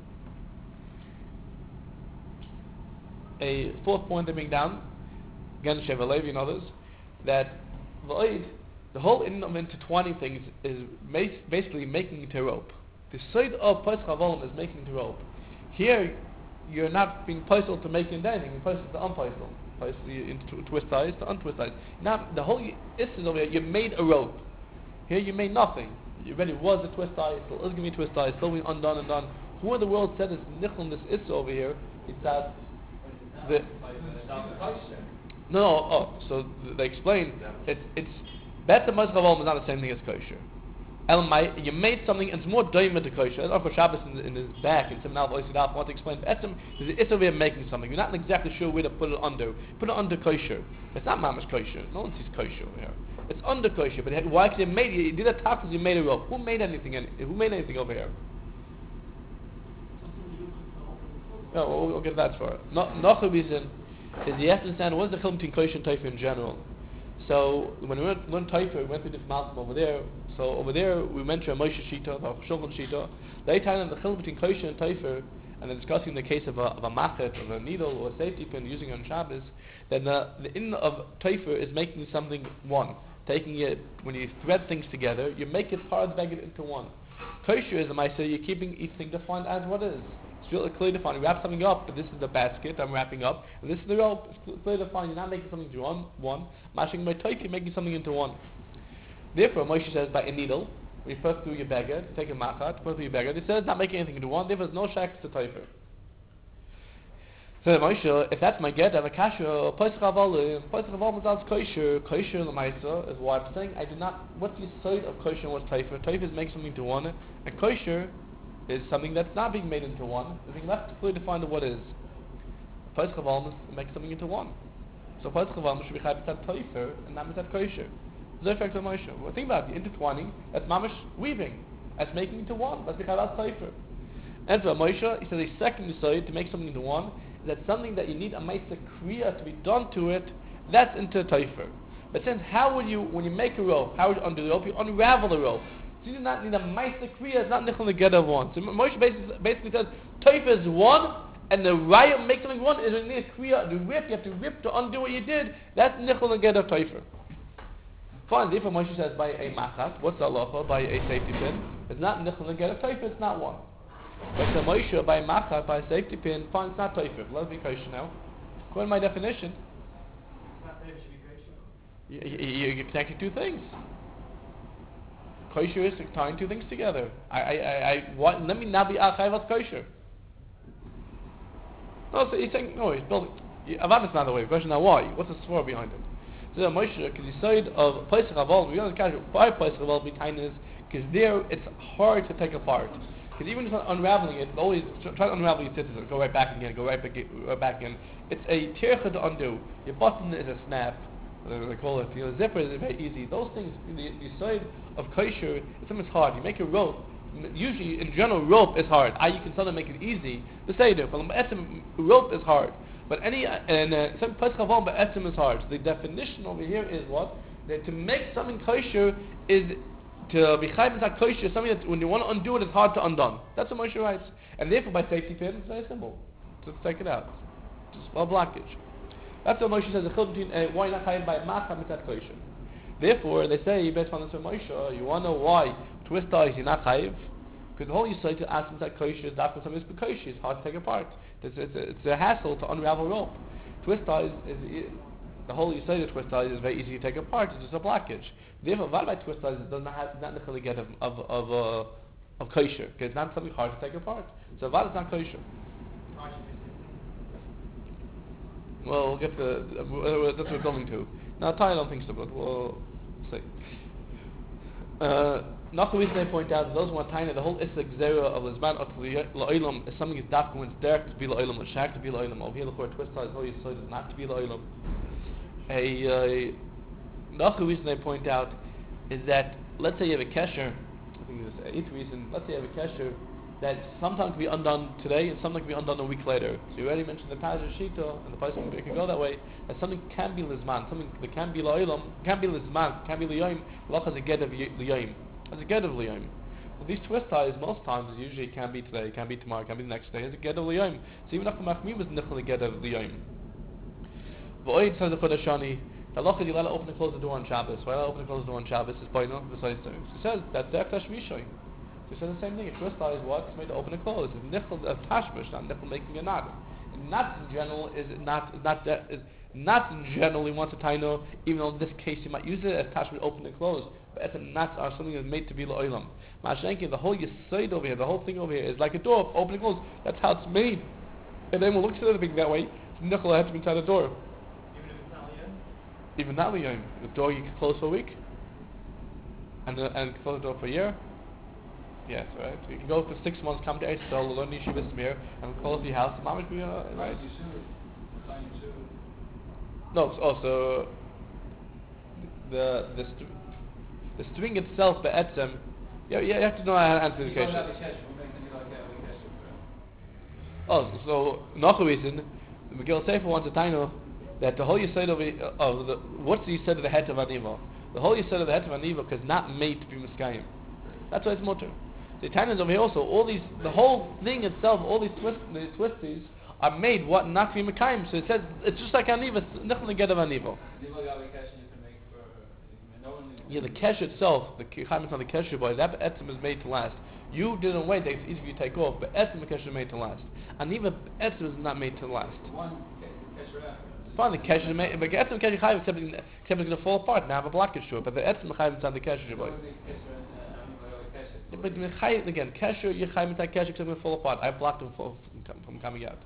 A fourth point they bring down, again Sheva Levi and others, that the whole in of intertwining things is basically making it a rope. The side of Pesach Havolim is making it a rope. Here, you're not being postal to making anything, you're postal to unpostal. Postal into twist ties to untwist ties. Now, the whole issue over here, you made a rope. Here, you made nothing. You already was a twist tie, still is going to be a twist tie, still being undone and done. Who in the world said this nickel this issue over here? It's that the no, no, oh, so th- they explain it's it's better Pesach Havolim is not the same thing as kosher. Elamai, you made something and it's more doimah to kosher. As Uncle Shabbos in, in his back in Seminal Oisidaf want to explain. Etzem is it's over here making something. You're not exactly sure where to put it under. Put it under kosher. It's not mamash kosher. No one sees kosher over here. It's under kosher. But why? Because you made you did a tapas, you made a rope. Who made anything? In, who made anything over here? No, we'll, we'll get that for it. Not not a reason. is you have to understand what is the chilm between kosher and taifa in general. So when we went, learned taifa, we went through this malcolm over there. So over there we mentioned Moshe Shita, the Shulchan Shita. They tell them the chilm between kosher and taifa, and they're discussing the case of a, of a machet, of a needle or a safety pin using it on Shabbos. Then the, the in of taifa is making something one. Taking it, when you thread things together, you make it part of the beged into one. Kosher is, I say, you're keeping each thing defined as what is. It's really clearly defined. You wrap something up, but this is the basket I'm wrapping up, and this is the rope. It's clearly defined. You're not making something into one. one. Mashing my taifa, you're making something into one. Therefore, Moshe says by a needle, when you first do your beged, take a machat, put through your beged, it says not making anything into one, therefore there's no shakes to taifa. So Moshe, if that's my get, I have a kasha, Pesach Havalim, Pesach Havalim is kosher, kosher l'maisa is why I'm saying I do not, what's the side of kosher and what's taifa? Taifa is making something into one, and kosher is something that's not being made into one, it's being left to clearly define what is. Pesach Havalim is making something into one. So Pesach Havalim should be chayv mitzad taifa, and not mitzad kosher. The effect of Moshe. Well, think about it, the intertwining, that's mamish weaving, that's making into one, that's b'chayv taifa. And for Moshe, he says a second side to make something into one, that something that you need a ma'aseh kriya to be done to it, that's into taifer. But since how would you, when you make a rope, how would you undo the rope? You unravel the rope. So you do not need a ma'aseh kriya, it's not nichol neged of one. So Moshe basically, basically says, taifer is one, and the raya makes something one, is you need a kriya, the rip, you have to rip to undo what you did, that's nichol neged of taifer. Fine, therefore Moshe says by a machat, what's the halacha? By a safety pin, it's not nichol neged of taifer, it's not one. But the Moshe by machat, by a safety pin, fine, it's not taifer. Let me be kosher now. According to my definition, It's not taifa, should be kosher. you, you, you're connecting two things. Kosher is tying two things together. I, I, I, I what, let me not be achayv as kosher. No, so he's saying, no, he's building. Avad is not the way. The question now, why? What's the swore behind it? So the Moshe, because he said of Pesach Havalim, we don't catch it. Why Pesach Havalim be kindness? Because there it's hard to take apart. Because even just unraveling it, always try to unravel your scissors, go right back again, go right back, right back again. It's a tircha to undo. Your button is a snap, whatever they call it. You know, zipper is very easy. Those things, the, the side of kosher, something's hard. You make a rope. Usually, in general, rope is hard. I you can sometimes make it easy. The seder, but rope is hard. But any and uh, some Pesach Havalim ba'etzim is hard. So the definition over here is what? That to make something kosher is to be chayv mitzad kosher, something that when you want to undo it, it's hard to undone. That's what Moshe writes. And therefore, by safety pin, it's very simple. Just take it out. Just a blockage. That's what Moshe says. The chilm between uh, why not chayv by machat mitzad kosher. Therefore, they say based on this from Moshe, you want to know why twist ties you're not chayv? Because the whole yisod to ask mitzad kosher is after something is kosher. It's hard to take apart. It's, it's, a, it's a hassle to unravel rope. Twist ties is, is the whole yisod of twist ties is very easy to take apart. It's just a blockage. Therefore, vad by twist ties does not have not necessarily get of of of, uh, of kosher. Because it's not something hard to take apart. So vad is not kosher. Well, we'll get the uh, that's what we're coming to. Now, Ty, I don't think so, but we'll see. Uh, Not the reason they point out, those who want tiny, the whole Isaac Zera of Lizman of La'olam is something that's dark when it's dark to be La'olam, or shak to be La'olam. Over here, the court twist size, no, you said it's not to be La'olam. A, another reason they point out is that, let's say you have a kesher, I think it's the eighth reason, let's say you have a kesher that sometimes can be undone today and sometimes can be undone a week later. So you already mentioned the Pazar Shita, and the person can go that way, that something can be Lizman, something that can be La'olam, can be Lizman, can be Liyayim, Lach has a get of Liyayim. As a get of liyom. Well, these twist ties most times usually it can be today, it can be tomorrow, it can be the next day. As a get of liyom. So even after machmir was nichol a get of liyom. V'oid says the Chodeshani, the halacha you let it open and close the door on Shabbos. Why let it open and close the door on Shabbos is pointing besides things. He says that derek tashmishay. So he says the same thing. A twist tie is what? It's made to open and close. It's nichol of tashmish, not nichol making a knot. And knots in general is not is not that is knots in general he wants a taino, even though in this case you might use it as tashmish open and close. But etzem knots are something that's made to be la'olam. Mashenki, the whole yesod over here, the whole thing over here is like a door, open and close. That's how it's made. And then we'll look at it being that way. Nichol has to be inside the door. Even if it's not liyom? Even not liyom. The door you can close for a week, and uh, and close the door for a year. Yes, right. You can go for six months, come to Eretz Yisrael, learn Yeshiva Smear, and close the house. Mamish, uh, right? No, it's also the the st- the string itself, the etzem. Yeah, yeah, you have to know how to answer the question. Oh, so another reason, the Megillah Sefer wants a taino that the whole Yisod of, the- of the, what's the Yisod of the Het of Aniva? The whole Yisod of the Het of Aniva is not made to be Miskayim. That's why it's mutter. The Tana's over here also, all these, the whole thing itself, all these twist, the twisties are made what not to be Mekayim. So it says, it's just like Aniva, Nichel Neged of Aniva. Niva Gabi Keshe you can make for, you can no one Yeah, the kesh itself, the Chaim on the kesh boy, that etzim is made to last. You didn't wait, it's easy for you to take off, but etzim the kesh is made to last. And even etzim is not made to last. one Keshe after. Fine, the kesh is made, but etzim kesh Chaim except it's except it's going to fall apart. Now have a blockage to it, but the etzim Chaim is on the kesh boy. But the Chaim again, kesh you Chaim is on kesh except it's going to fall apart. I blocked him from, from coming out.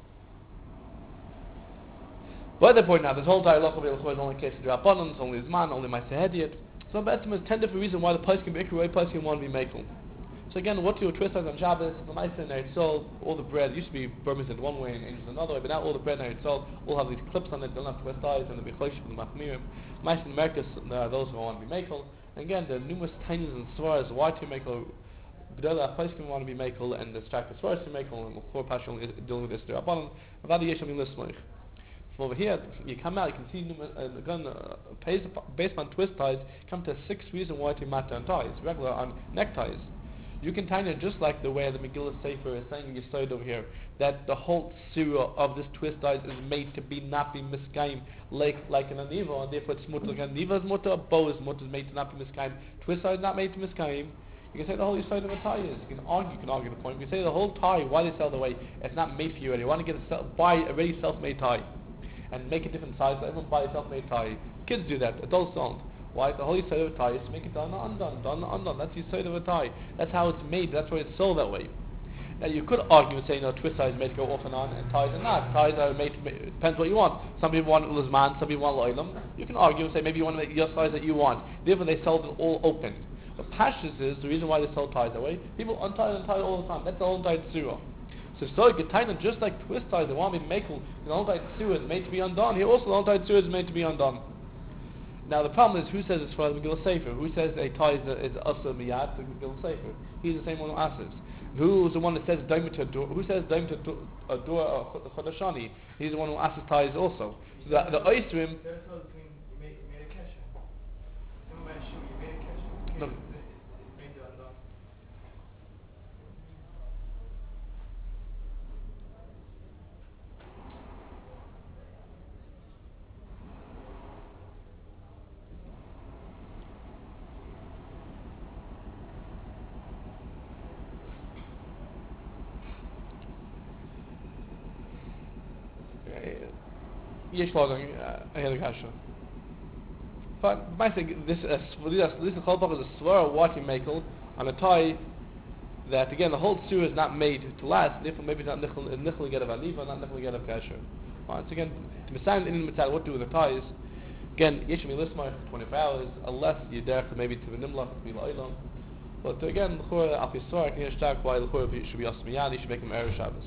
But the point now, this whole entire lochov is only case of Rabbanon, only Zman, only Ma'aseh Hediyot. So Betzim is ten different reasons why the place can be Ikru, why the place can want to be Mekel. So again, what you twist on Shabbos, the Ma'aseh and Eretz Yisrael, all the bread used to be Burmese in one way and Angels another way, but now all the bread in Eretz Yisrael all have these clips on it, don't have twist eyes, and the Bechlesh and the Machmirim. Ma'aseh in America, there are those who want to be Mekel. And again, there are numerous tinies and svaras why to Mekel. B'dela, a place can want to be Mekel, and the Strak is svaras to Mekel, and L'chor Pashon is dealing with this to Rabbanon. Avadi Yesham in Lismoich. From over here, you come out, you can see uh, again, uh, based, based on twist ties, come to six reasons why to matter on ties, regular on neckties. You can tie it just like the way the Megillah Sefer is saying in Yisod over here, that the whole surah of this twist ties is made to be not be miskayim, like like an aniva, and therefore it's mutter. Like an aniva is mutter, a bow is mutter, is made to not be miskayim. Twist tie is not made to miskayim. You can say the whole Yisod of a tie is. You can argue, you can argue the point. You can say the whole tie, why they sell the way, it's not made for you already. You want to get a self, buy a ready self-made tie. And make a different size. Let everyone buy a self-made tie. Kids do that. Adults don't. Why? The whole Yisod of a tie is to make it done, undone, done, undone. That's the Yisod of a tie. That's how it's made. That's why it's sold that way. Now you could argue and say, no, twist ties are made to go off and on, and ties are not. Ties are made. To make, it depends what you want. Some people want Lizman, some people want Loilam. You can argue and say maybe you want to make your size that you want. Therefore, they sell it all open. But Pashas is the reason why they sell ties that way. People untie and untie all the time. That's the whole entire surah. So so Getaina, just like twist ties, they want to be makel. The whole entire surah is made to be undone. Here also the whole entire surah is made to be undone. Now the problem is, who says it's for the Megillah Sefer? Who says a tie is asa miyad the Megillah Sefer? He's the same one who asks. Who's the one that says daim to door? Who says daim to a door or chodashani? He's the one who asks ties also. So the the oisrim. No. Yesh logging, I had a kasha. But my thing, this uh, this is called is a swear watching makel on a tie that again the whole surah is not made to last. Therefore, maybe it's not nichel get of aniva, not nichel get of kasha. Once again, to mitzvah in the mitzvah, what to do with the ties? Again, yesh mi lismar twenty-four hours, unless you're there for maybe to the nimlach to be la'olam. But again, the chor al pisor can hear stark why the chor should be asmiyani, should make him erev Shabbos.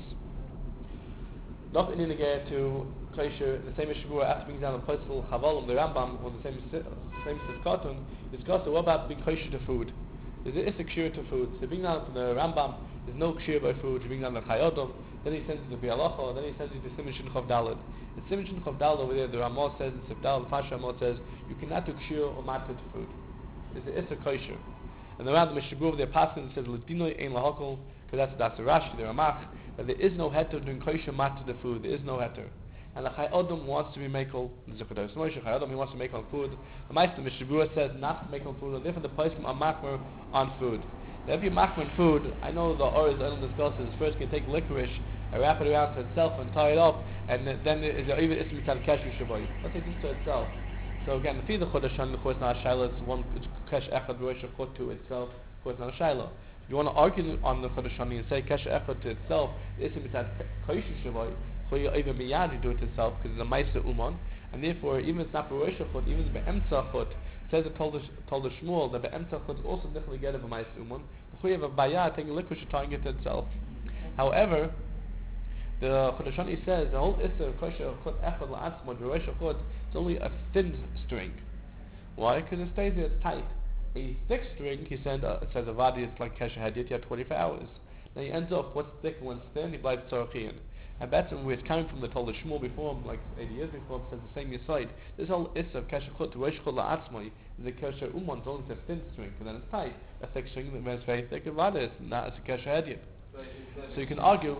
Not in the get to Kaisha, the same issue after being down on Postal Chavalim, the Rambam, or the same same Sifkatun, discussed what about being Kaisha to food. Is it a kshir to food? So being down from the Rambam, there's no kshir by food, being down the Chayodom, then he sends you to Bialacha, then he sends you to Siman Shin Chav Daled. In Siman Shin Chav Daled over there, the Ramah says, in Sifdal, the Fasha Ramah says, you cannot do kshir or matter to food. It's a Kaisha. And the Rambam Mishabur over there, passing, says, Ladinoi Ein Lahakol, because that's, that's the Rashi, the Ramach, that there is no heter doing kosher mat to the food. There is no heter. And the Chai Adam wants to be makel, the Zikados Moshe, Chai Adam, he wants to make on food. The Meister Mishabura says not to make on food, and therefore the place are makmer on food. Now if you makmer on food, I know the Oris I don't discuss is first you can take licorice and wrap it around to itself and tie it up, and then is there even ism mitzad kesher shaboy. Let's take this to itself. So again, the feed the chodashan, of course not a shiloh, it's one kesh echad rosh chod to itself, of course not a shiloh. If you want to argue on the Chodashani and say Kesha Echad to itself, it's a Kosher Shavai, so you even Miyadi do it itself because it's a Maisa Uman, and therefore even if it's not Rosh Chod, even the Be'emtza Chod, says it told the, told the Shmuel that Be'emtza Chod is also definitely get of a Maisa Uman, so you have a Bayah taking liquid tying it to itself. However, the Chodashani says the whole Issa Kosher Chod Echad La'atzma, the Rosh Chod, it's only a thin string. Why? Because it stays there, it's tight. A thick string, he said, uh, it says Avadi, it's like Kesha Hadith, you have twenty-four hours. Then he ends up, what's thick and what's thin, he blives Tzarachian. And that's where it's coming from the Talmud Shmuel before him, like eighty years before him, says the same aside. This whole issa of kasher chut to rosh chut la'atzmai is a kasher uman, it's only a thin string, and then it's tight. A thick string that is very thick, and rather it's not as a kasher hedyot. So you can argue.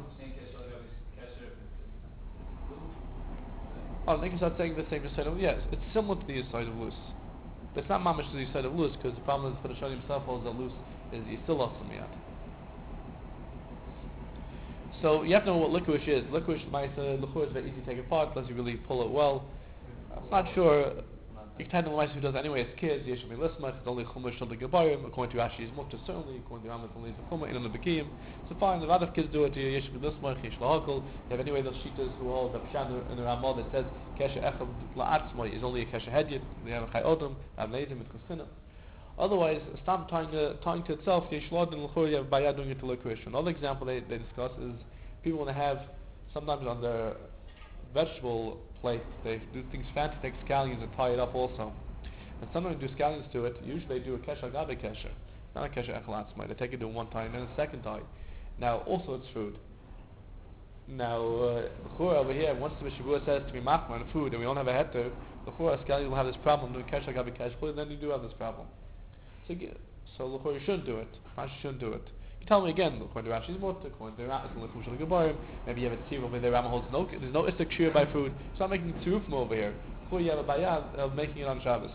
Oh, I think he's not saying the same aside of yes, it's similar to the aside of loose. But it's not mamish to the aside of loose, because the problem is for the Shani himself holds that loose is you still lost some yet. So you have to know what licorice is. Licorice, ma'isa, licorice is very easy to take apart unless you really pull it well. I'm not sure. You can tell the ma'isa who does anyway as kids. Yeshua Melisma, it's only chumash on the gebayim. According to Rashi's Mukta, certainly. According to Rambam, it's only the chumah in the bekiyim. So fine. A lot of kids do it. Yeshua Melisma, Chish lahakol. You have anyway those shitas who hold the pshat in the Ramah that says kesher echad la'atzmai is only a kesher hedyot. They have a chay odom, have nezim with kusinah. Otherwise, stop tying to, tying to itself, Yeshlod and L'chur, you have Bayad doing it to licorice. Another example they, they discuss is people want to have, sometimes on their vegetable plate, they do things fancy, take scallions and tie it up also. And sometimes they do scallions to it, usually they do a kesher agabe kesher. Not a kesher echalatzmai, they take it to one tie and then a second tie. Now, also it's food. Now, L'chur uh, over here, once the Mishavua says to be machma on food and we don't have a heter, L'chur, scallions will have this problem doing kesher agabe kesher, then you do have this problem. So, so look, you shouldn't do it. Rashi shouldn't do it. You tell me again, look, according to Rashi's Mutter, according to Rambam, maybe you have a tzir over there, Rambam holds no, there's no istik shir by food. It's not making tziruf from over here. Before you have a bayad of making it on Shabbos.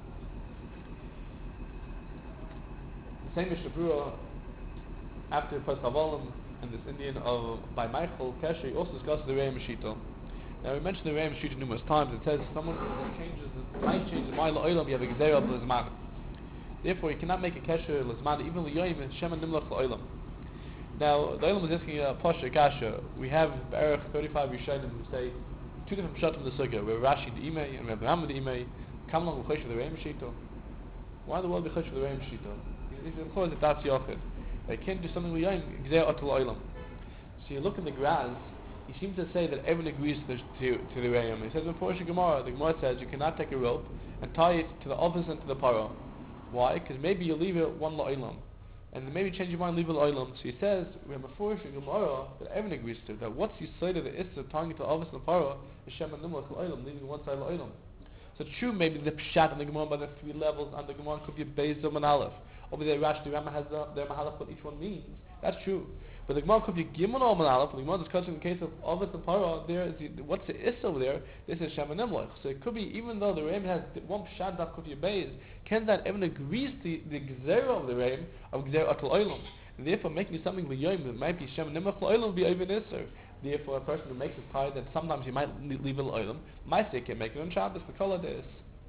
The same Mishnah Berurah, after Pesach Avolim, and this Indian of by Michael Kesher, he also discusses the Re'em Shita. Now we mentioned the Re'em Shita numerous times. It says someone changes, might change the Ma'ila Olam, you have a Gezerah of Lizman. Therefore, you cannot make a kesher l'zman even l'yoyim and shem and nimlach l'olam. Now, the olam is asking a pasha kasha. We have Erech thirty-five Rishonim who say two different pshat in the sugya. We have Rashi the Imei and we have the Rambam the Imei. Come along with the Re'em Shita. Why in the world be chosh for the Re'em Shita? He's of course that's yochid. They can't do something l'yoyim gzeh atul olam. So you look in the Graz. He seems to say that everyone agrees to, to, to the Re'em. He says in Portia Gemara, the Gemara says you cannot take a rope and tie it to the office and to the paro. Why? Because maybe you leave it one la'ilam, and then maybe change your mind, leave it la'ilam. So he says we have a four Gemara that everyone agrees to. That what's you say to the issa tying it to the office and the para is shem and nimlach la'ilam, leaving one side la'ilam. So true, maybe the pshat and the Gemara by the three levels, and the Gemara could be a beis and aleph. Over there, Rashi the Rambam has the, their mahalach what each one means. That's true. But the Gemara could be gimel or aleph. The Gemara is discussing in the case of office and para. There is the, what's the issa over there? This is shem and nimlach. So it could be even though the Re'em has one pshat that could be a beis. Can that even agrees to the gzera of the Re'em of gzera atul olam? And therefore, making something l'yoyim that might be shem and nimlach l'olam would be even isser. Therefore, a person who makes a tie that sometimes he might leave it l'olam, might say can make it on Shabbos for kol ha'des.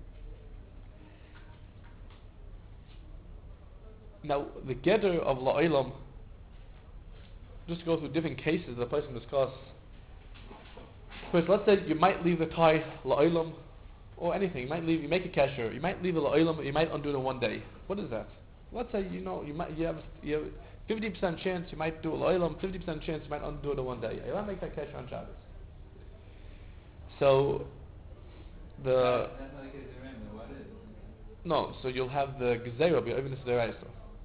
Now, the geder of la'olam, just to go through different cases that the person discuss. First, let's say you might leave the tie la'olam, or anything. You might leave, you make a kesher, you might leave it la'olam, you might undo it in one day. What is that? Let's say you know you might you have you have fifty percent chance you might do it la'olam, fifty percent chance you might undo it in one day. You might make that kesher on Shabbos. So the That's not the case of Rambam. What is? no, so you'll have the gezerah be ovinus deraisa.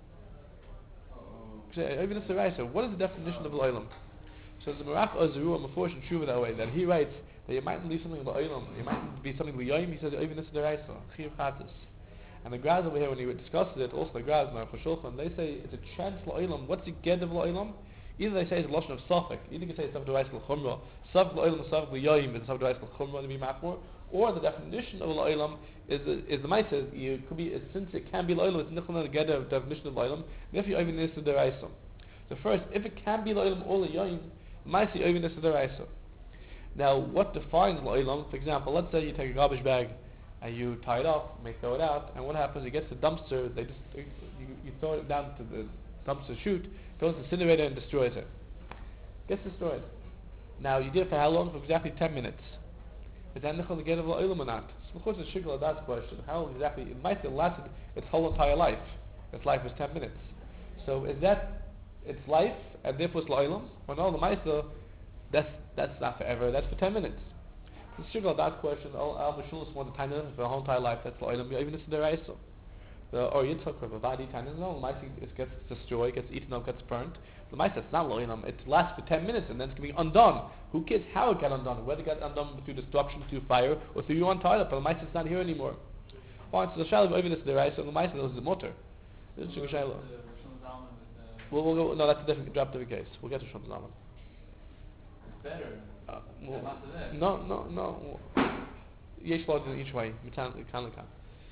Ovinus deraisa. What is the definition of la'olam? So the Marach Azuru and Meforsh and Shuva that way that he writes that you might leave something la'olam, you might be something l'yoyim. He says ovinus deraisa, chiyuv chatas. And the Graz over here when he discusses it, also the Graz Marach Shulchan, they say it's a chance la'olam. What's the ged of la'olam? Either they say it's a lotion of safek, either you can say it's safek deraisa l'chumra, safek la'olam, safek l'yoyim, and safek deraisa l'chumra to be machmor. Or the definition of la'olam is is the might says you could be since it can be la'olam, it's nichol and ged of definition of la'olam. Therefore, ovinus deraisa. So first, if it can be la'olam or l'yoyim, might say ovinus deraisa. Now, what defines la'olam? For example, let's say you take a garbage bag and you tie it up, may throw it out, and what happens? It gets to the dumpster. They just you, you throw it down to the dumpster chute, goes to the incinerator and destroys it. Gets destroyed. Now you did it for how long? For exactly ten minutes. Is that nichol again of la'olam or not? So of course it's shikol that's question. How exactly? It might have lasted its whole entire life. Its life was ten minutes. So is that its life and therefore it's la'olam? Well, no, the ma'aser that's that's not forever. That's for ten minutes. It's shikol that question. Al Mishulas wants a time for the whole entire life. That's la'olam. Even it's deraisa. The or Yitzchak or Bavadi Tanis, no, it gets destroyed, gets eaten up, gets burnt. The Maisa, it's not lo'inam. It lasts for ten minutes and then it's going to be undone. Who cares how it got undone? Whether it got undone through destruction, through fire, or through you untied it, but the Maisa is not here anymore. Fine, so the Shiloh over this the Raisa, and the Maisa knows the motor. This is the Shiloh. We'll, we'll go, no, that's a different, drop different case. We'll get to Shom Zalman. It's better. Uh, Yeah, well, not to that. no, no, no. Yesh laws in each way. Mitan, kan, kan.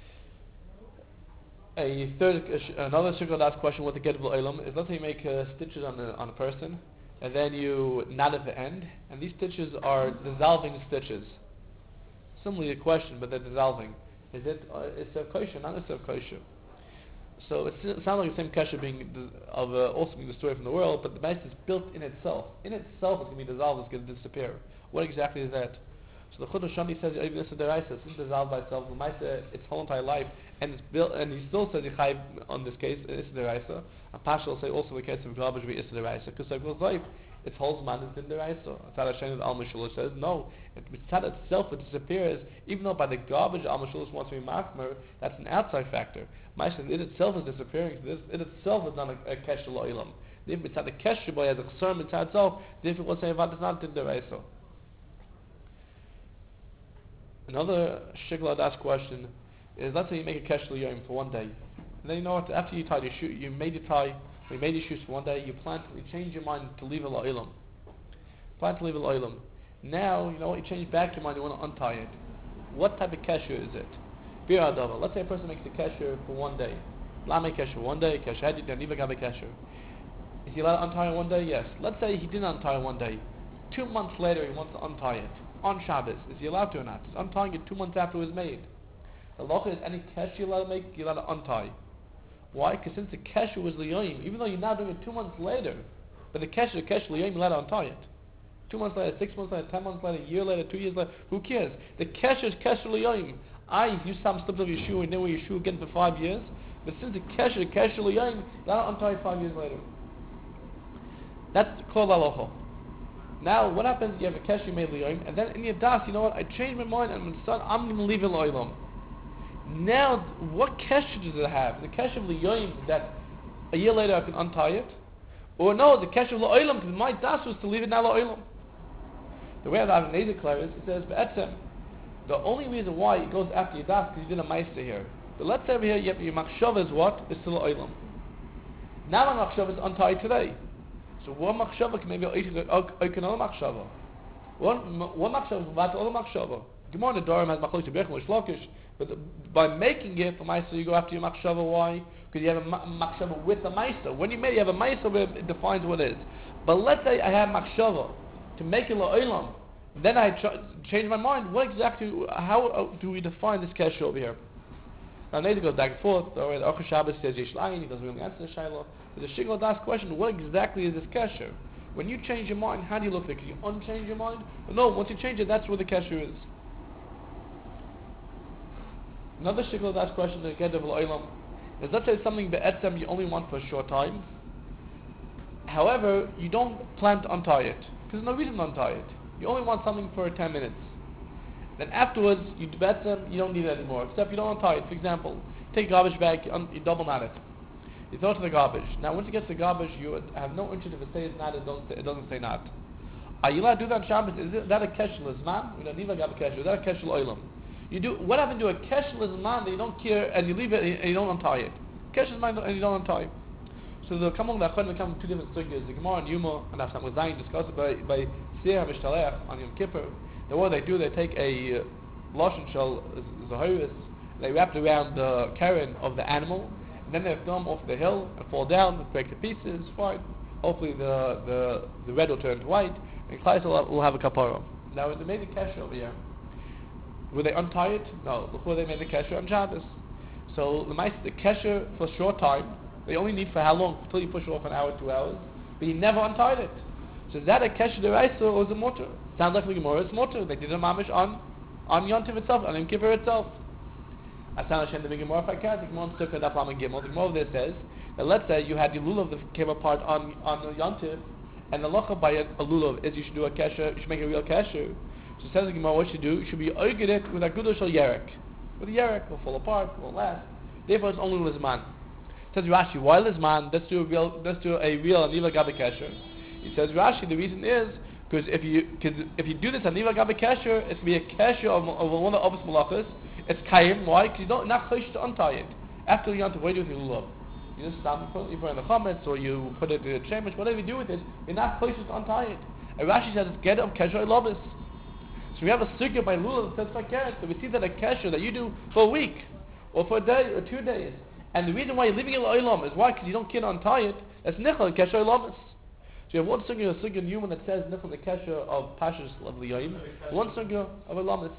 A third, uh, sh- another Shikha Das question with the Gedvul Olam is, let's say you make uh, stitches on a, on a person, and then you knot at the end, and these stitches are dissolving stitches. Similarly, a question, but they're dissolving. Is it, uh, it's a kosher, not a kosher. So it's, it sounds like the same kasha being de- of uh, also being destroyed from the world, but the Maisa is built in itself. In itself, it's going to be dissolved. It's going to disappear. What exactly is that? So the Chut Shani says even this is deraisa. It's dissolved by itself. The Maisa, its whole entire life, and it's built. And he still says Yichai on this case. It's deraisa. And Pasha will say also the case of garbage be it's deraisa because like with life, its whole man is in deraisa. Tzad Hashem Al Mishul says no. It, tzad itself it disappears, even though by the garbage Al Mishul wants to be machmer. That's an outside factor. Maisa, it itself is disappearing. So this, it itself is not a, a kesher lo'ilam. If it's not the kesher boy as a chsarm inside itself, if it was saying it's not in deraisa. Another shikla das question is, let's say you make a kesher yom for one day, and then you know what? After you tied your shoe, you made your tie, you made your shoes for one day. You plan to you change your mind to leave a lo'ilam. Plan to leave a lo'ilam. Now you know what? You change back your mind. You want to untie it. What type of kesher is it? Bir adava. Let's say a person makes a kesher for one day. La make kesher one day. Kesher had you never got a kesher. Is he allowed to untie it one day? Yes. Let's say he didn't untie it one day. Two months later, he wants to untie it on Shabbos. Is he allowed to or not? He's untying it two months after it was made. The law is any kesher you're allowed to make, you're allowed to untie. Why? Because since the kesher was liyom, even though you're now doing it two months later, but the kesher, the kesher liyom, you're allowed to untie it. Two months later, six months later, ten months later, a year later, two years later, who cares? The kesher is kesher liyom. I, you some slipped of your shoe and then wear your shoe again for five years, but since the kesher, the kesher liyom, you're allowed to untie it five years later. That's called halacha. Now, what happens? You have a kesher made liyom, and then in your das, you know what? I changed my mind, and son, I'm going to leave it lo'ilam. Now, what kesher does it have? The kesher of liyom that a year later I can untie it, or no, the kesher of lo'ilam because my das was to leave it now lo'ilam. The way that Avnei declares, it says be'etzem. The only reason why it goes after your das because you did a meister here. But let's say over here you have your machshava is what? It's still lo'ilam. Now my machshava is untied today. So one machshava can maybe oiken another machshava. One one machshava is about the other machshava. Gemara in the Durham has machlokes bechel and shlokish, but the, by making it for meister you go after your machshava. Why? Because you have a machshava with a meister. When you make you have a meister, it defines what it is. But let's say I have machshava to make it la'olam, then I ch- change my mind. What exactly? How uh, do we define this kesher over here? Now Nathan goes back and forth. The Aruch Shabbos says yesh layin. He doesn't really answer the shayla. But the shikla das question: what exactly is this kesher? When you change your mind, how do you look at it? Can you unchange your mind? But no, once you change it, that's where the kesher is. Another shikla das question to get of l'olam is, let's say something be'etzem you only want for a short time. However, you don't plan to untie it because there's no reason to untie it. You only want something for ten minutes. Then afterwards, you be'etzem you don't need it anymore. Except you don't untie it. For example, take a garbage bag, you, un- you double knot it. You throw it to the garbage. Now, once you get to the garbage, you have no interest if it says not, it, don't say, it doesn't say not. Are you allowed to do that on Shabbos? Is it, that a kesher l'zman? We don't need a kesher. Is that a kesher l'olam? You do what happened to a kesher l'zman that you don't care and you leave it and you don't untie it? Kesher l'zman and you don't untie. So the come on the come come two different sugyas. The Gemara and Yuma and Afsam was dying discussed by by Seir Mishtalech on Yom Kippur. Then what they do, they take a uh, lashon shel zahiris, they wrap it around the karen of the animal. And then they film off the hill and fall down and break to pieces. Fine. Hopefully the the the red will turn to white, and Klai will, will have a kapara. Now they made the kesher over here. Will they untie it? No. Before they made the kesher on Shabbos. So the mice the kesher for a short time. They only need for how long? Until you push it off an hour, two hours. But he never untied it. So is that a kesher deraisa or is it mortar? Sounds like the Gemara. It's mortar. They did a mamish on on Yontiv itself, on Yom Kippur itself. Asan Hashem the Gemara if I can. The Gemara took it up on Gimel. The Gemara there says that let's say you had the lulav that came apart on on the Yontiv, and the locha by a, a lulav is you should do a kesher. You should make a real kesher. So says the Gemara, what you should do? You should be oiged it with a gudosh or yerek. With a yerek, it will fall apart, it will last. Therefore, it's only Lizman. Says Rashi, why Lizman? Let's do a real, let's do a real Aniva Gabe Kesher. He says Rashi, the reason is because if you cause if you do this Aniva Gabe Kesher, it's be a Kesher of, of one of the Obis Malachas. It's Kayim. Why? Because you don't not chosh to untie it. After you want to wait with your lulav. You just stop and put, you put it in the chametz or you put it in the shemesh, whatever you do with it, you're not chosh to untie it. And Rashi says it's get of Kesher Lovis. So we have a sugya by lulav that says like so we see that a Kesher that you do for a week or for a day or two days. And the reason why you're leaving it oilam is why? Because you don't can't untie it. That's nichel and kesher oilamis. So you have one sugya, a sugya in human that says nichel the kesher of pashas of liyayim. One sugya of oilamis.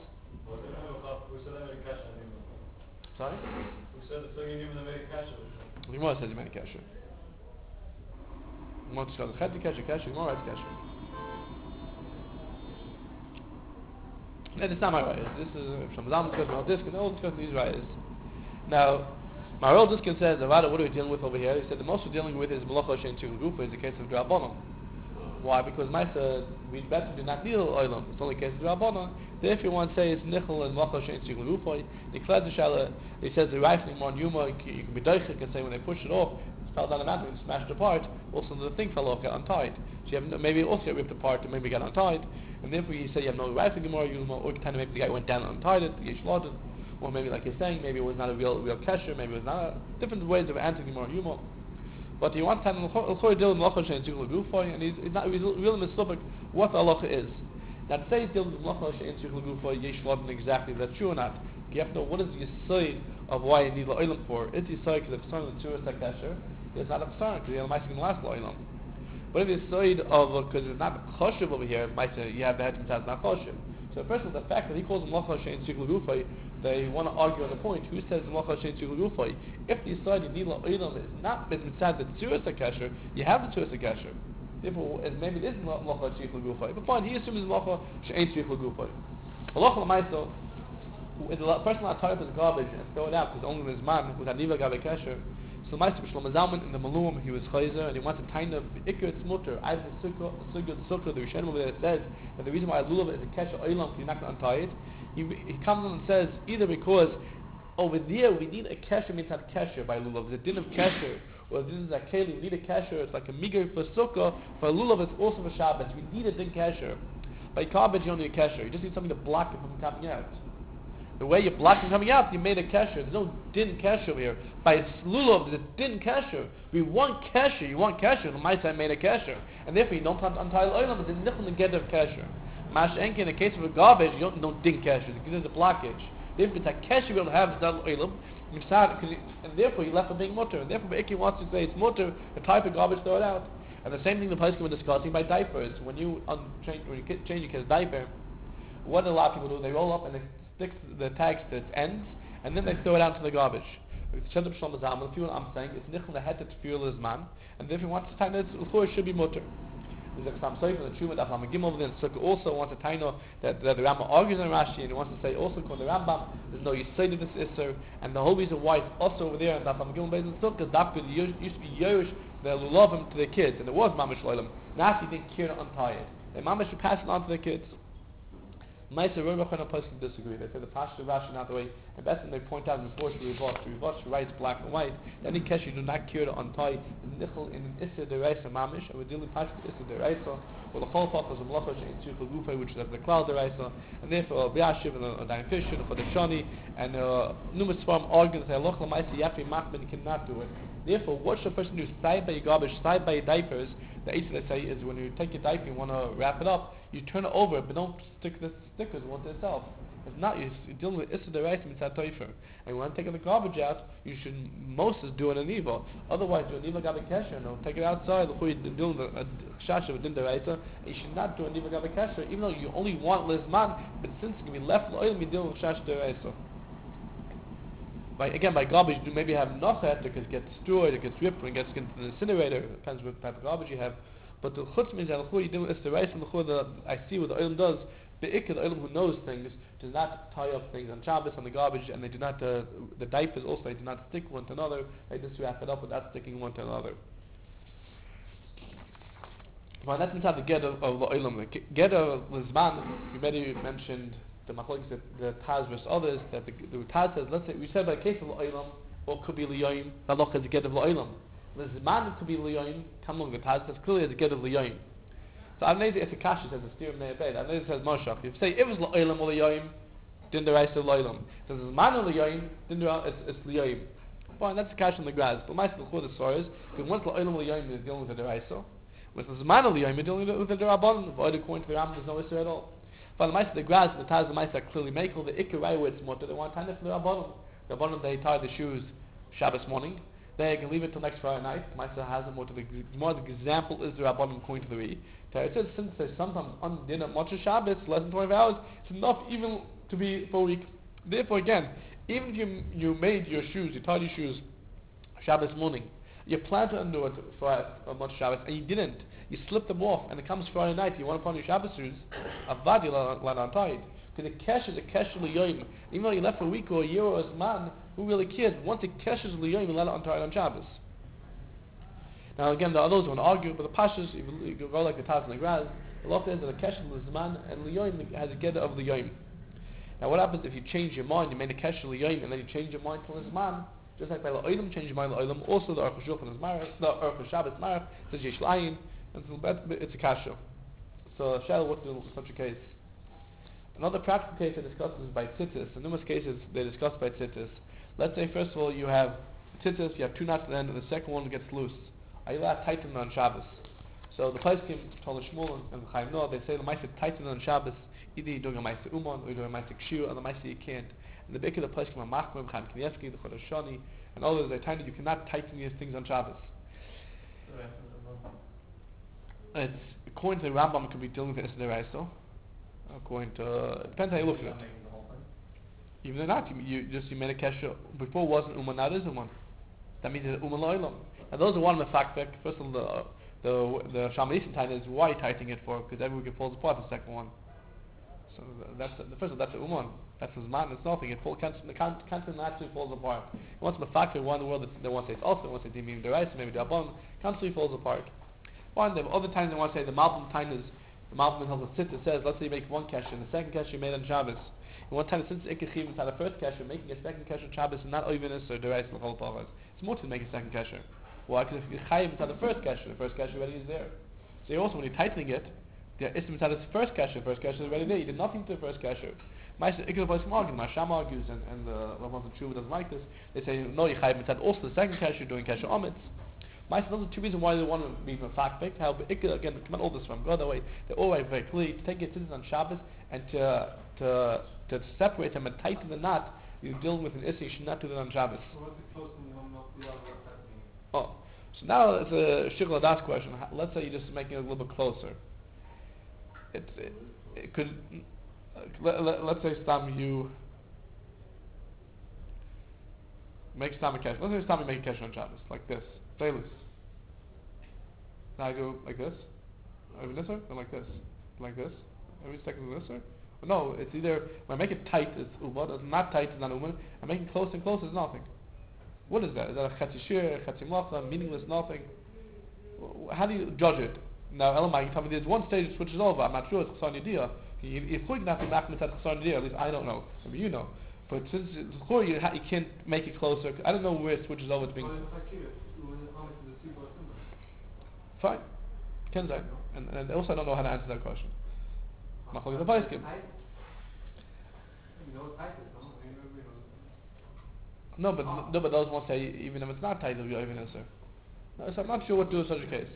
Sorry. Who said the sugya in human that made a kesher? The Gemara says you made a kesher. The Gemara says chet kesher kesher. The Gemara writes kesher. No, that's not my right. This is from Zalman discussing all this, and all discussing these rights. Now. Maral Diskin says, Avada, what are we dealing with over here? He said the most we're dealing with is Malacha Shein Tzur Gufa, is the case of Drabonon. Why? Because Maisa, we better do not deal oilam. It's only a case of Drabonon. Therefore, one says Nichel and Malacha Shein Tzur Gufa. The Kled Shala, he says the rifling more Yuma, you can be Deichik and say when they push it off, it fell down the mountain and smashed apart. Also, the thing fell off, got untied. So you have no, maybe also got ripped apart and maybe got untied. And therefore, you say you have no rifling more Yuma, or kind of maybe the guy went down and untied it, the slaughtered. Or maybe, like you're saying, maybe it was not a real real kesher, maybe it was not a, different ways of answering more humor. But he wants to have a deal with Malacha Shein Tzur Gufa, and he's, he's not he's really mislubik what the halacha is. Now to say he's dealing with Malacha Shein Tzur Gufa, yesh lodin exactly, if that's true or not. You have to know what is the side of why you need the oilam for. Is the side because the son of the Tzur is a kesher? It's not a son because the other mice can last the oilam. But if it's side of because it's not kosher over here, it might say you have the head that's not kosher. So first of all, the fact that he calls him Malacha Shein Tzur Gufa, they want to argue on the point. Who says Malacha Shein Tzur Gufa? If the side of Nila Oilam is not mitzad the Tzuras HaKesher, you have the Tzuras HaKesher. Therefore, maybe it is Malacha Shein Tzur Gufa. But fine, he assumes Malacha Shein Tzur Gufa. Halacha L'maisa, if the person not tired of the garbage and throw it out because only his man with Aniva Gabe Kesher. So Meister Shlomo Zalman in the Malum, he was chayzer and he wants a kind of ikr smutter. I have the sukkah, sukkah, the sukkah, the Rishonim over there says that the reason why lulav is a kesher oilam, you're not going to untie it. He, he comes on and says either because over there we need a kesher mitzad kesher by lulav, the din of kesher, or the din is a keli, we need a kesher. It's like a miger for sukkah. For lulav, it's also for Shabbos. We need a din kesher. By garbage, you don't need a kesher. You just need something to block it from coming out. The way you're blocking coming out, you made a kesher. There's no din kesher here. By lulav, there's a din kesher. We want kesher. You want kesher. The mice I made a kesher, and therefore you don't untie the oilam. It's a nichel neged of kesher. Mash enki in the case of a garbage, you don't know din kesher because there's a blockage. Therefore, it's a kesher you don't have zdal oilam, and therefore you left for being mutter. And therefore, Ikki wants to say it's mutter. The type of garbage, throw it out. And the same thing the Poskim were discussing by diapers. When you un- change, when you change your kid's diaper, what do a lot of people do? They roll up and they stick the tags to its ends, and then they throw it out into the garbage. Shadab Shlomo Zalman, if you I'm saying, it's nichel the head to tefil his man, and if he wants to tie it, it should be mutter. There's a Sam Sofer, the Truma, that Rambam Gimel, then Sukkah also wants to tie that, that the Rambam argues on Rashi, and he wants to say also, according to the Rambam, there's no Yisrael in this Isser, and the whole reason why it's also over there, and that Rambam Gimel based on Sukkah, is that because it used to be Yerush, they love him to their kids, and it was Mamash Loilam. Now he didn't care to untie it. And Mamash should pass it on to their kids. Ma'aser Rov Achron and Poskim disagree. They say the Pashto Rashi not the way. And best thing they point out before she revolts, she revolts, she writes black and white. That any case you do not care to untie the nichel in an Issa Deraisa Mamish, and we're dealing Pashto Issa Deraisa, or the whole part was a Malacha Shein Tzur Gufa, which is the Klal Deraisa, and therefore Biashiv and a Dain Fish and a Chodeshani, and numerous form arguments say Allah Lamaisi Yafi Machman cannot do it. Therefore, what should a person do? Side by your garbage, side by your diapers. The eighth they say is when you take your diaper and you want to wrap it up, you turn it over, but don't stick the stickers onto itself. If not, you're dealing with Issa Deraisa Mitzad Toifer. And you want to take the garbage out, you should Moses do it an Eva. Otherwise, do an Eva Gabe Kesher, no, take it outside before you're doing the Shasha with Din Deraisa. You should not do an Eva Gabe Kesher, even though you only want Lizman, but since it can be left L'oil, you're dealing with Shasha Deraisa. By, again, by garbage, you maybe have nachet, it gets destroyed, it gets ripped, and it gets into the incinerator. It depends what type of garbage you have. But the chutz means that you do is the rice and the chutz that I see what the oil does. The ikka, the oil who knows things, does not tie up things on Shabbos on the garbage, and they do not. Uh, the diapers also they do not stick one to another. They just wrap it up without sticking one to another. Well, that's inside the get of, of the oilam. The get of Lizman, we already mentioned the machlokes, the, the Taz versus others, that the, the Taz says, let's say, we said by case of the oilam, or could be liyoim. The halacha is a get of la'ilam. The zman could be liyoim. Come along the Taz says clearly as a get of liyoim. So I've made it if a kasha says a steer may obey. I've made it says moshach. If you say it was la'ilam or liyoim, then the rest of la'ilam. So the zman or liyoim, then it's it's liyoim. Fine, that's the kasha in the grass. But my the the story is because once la'ilam or liyoim is dealing with the deraisa. With the zman or liyoim, you're dealing with the derabbanan. But according to the Ram, there's no issue at all. But the mice the grass, the Taz, the mice are clearly make the ikar right where it's mutter. They want time for the rabbanan. The rabbanan they tie the shoes Shabbos morning. They can leave it till next Friday night. Mice has them more to the more the example is the rabbanan according to the Ri. It says since there's sometimes on dinner much of Shabbos less than twenty hours, it's enough even to be for a week. Therefore again, even if you you made your shoes, you tied your shoes Shabbos morning, you planned to undo it for a, a much Shabbos and you didn't. You slip them off, and it comes Friday night. You want to put on your Shabbos shoes. Avad you let untied. Because the kesh is a kesh liyoim. Even though you left for a week or a year or a man, who really cares? Once the kesh is liyoim, you let it untied on Shabbos. Now again, there are those who want to argue, but the pashas, if you, you go like the Taz and the Graz, the law says that a kesh is man and liyoim has a get of liyoim. Now what happens if you change your mind? You made a kesh liyoim, and then you change your mind to man. Just like by the oilam, change your mind to oilam. Also the Aruch Shulchan is marach, the Aruch Shabbos marach says yesh layin. And so it's a kasha. So Shal, what to do in such a case? Another practical case they discuss is by tzitzis. In numerous cases they discuss by tzitzis. Let's say first of all you have tzitzis, you have two knots at the end, and the second one gets loose. Are you allowed to tighten it on Shabbos? So the place came told Shmuel and Chaim Noah, they say the Maisa tighten it on Shabbos. Either you're doing a Maisa Uman or you're doing a Maisa Kshu, and the Maisa you can't. And the Bikkur the place came on Machmir, Chaim Kanievsky, the Chodesh Shani, and others they tell you you cannot tighten these things on Shabbos. It's according to the Rambam, it could be dealing with the Isneraisa. According to uh, it depends how you look at it. Even if not, you, you just you made a kesha before it wasn't uman, now it is uman. That means it's uman lo'ilam. Now those are one of the fakbek. First of all, the the the Shamanisan time is why tightening it for because every week it falls apart. The second one. So that's the first of all, that's a uman. That's his man. It's nothing. It falls. The cancer naturally falls apart. Once the fakbek one in the world that they want to say it's also, they want to say dimim deraisa, maybe the abon, constantly falls apart. One, the other times they want to say the Malbim time is the Malbim in the Sitter says, let's say you make one kesher, and the second kesher you made on Shabbos. And one time since Ikechim inside the first kesher, making a second kesher on Shabbos and not Oivinus or Derais and Chol Pachas. It's more to make a second kesher. Why? Because if you Chayim inside the first kesher, the first kesher already is there. So you also when you're tightening it, the Ism inside the first kesher, the first kesher is already there. You did nothing to the first kesher. Ma'aseh Ikech boys can argue. Masham argues, and and the Rav Tshuva doesn't like this. They say no, you Chayim inside also the second kesher doing kesher omitz. Ma'aseh, those are two reasons why they want to be from fakbek. How again, come on, all this from God. That way, they're all right, very clear. To take your citizens on Shabbos and to to to separate them and tighten the knot. You're dealing with an issue. You should not do that on Shabbos. So what's the close minimum of the other what's happening? Oh, so now it's a shikla das question. Let's say you're just making it a little bit closer. It's it, it could uh, let, let, let's say Stam you make Stam a cash. Let's say Stam you make a cash on Shabbos like this. Stay loose. Now I go like this. Every this or like this, like this. Every second is this or. No, it's either when I make it tight, it's uva. It's not tight, it's not uman. I make it close and close, it's nothing. What is that? Is that a chatzi shir, a chatzi mlacha, meaningless nothing? How do you judge it? Now, Elamai, you tell me there's one stage it switches over. I'm not sure it's chasar nidiyah. If you not be machmir at chasar nidiyah, at least I don't know. Maybe you know. But since it's chur, you, ha- you can't make it closer. I don't know where it switches over to being. Fine. Kenzai. And, and also I don't know how to answer that question. Machlokes haPoskim. No, but oh. no, but those won't say even if it's not tight, it'll be even answer. No, so I'm not sure what to do in such a case.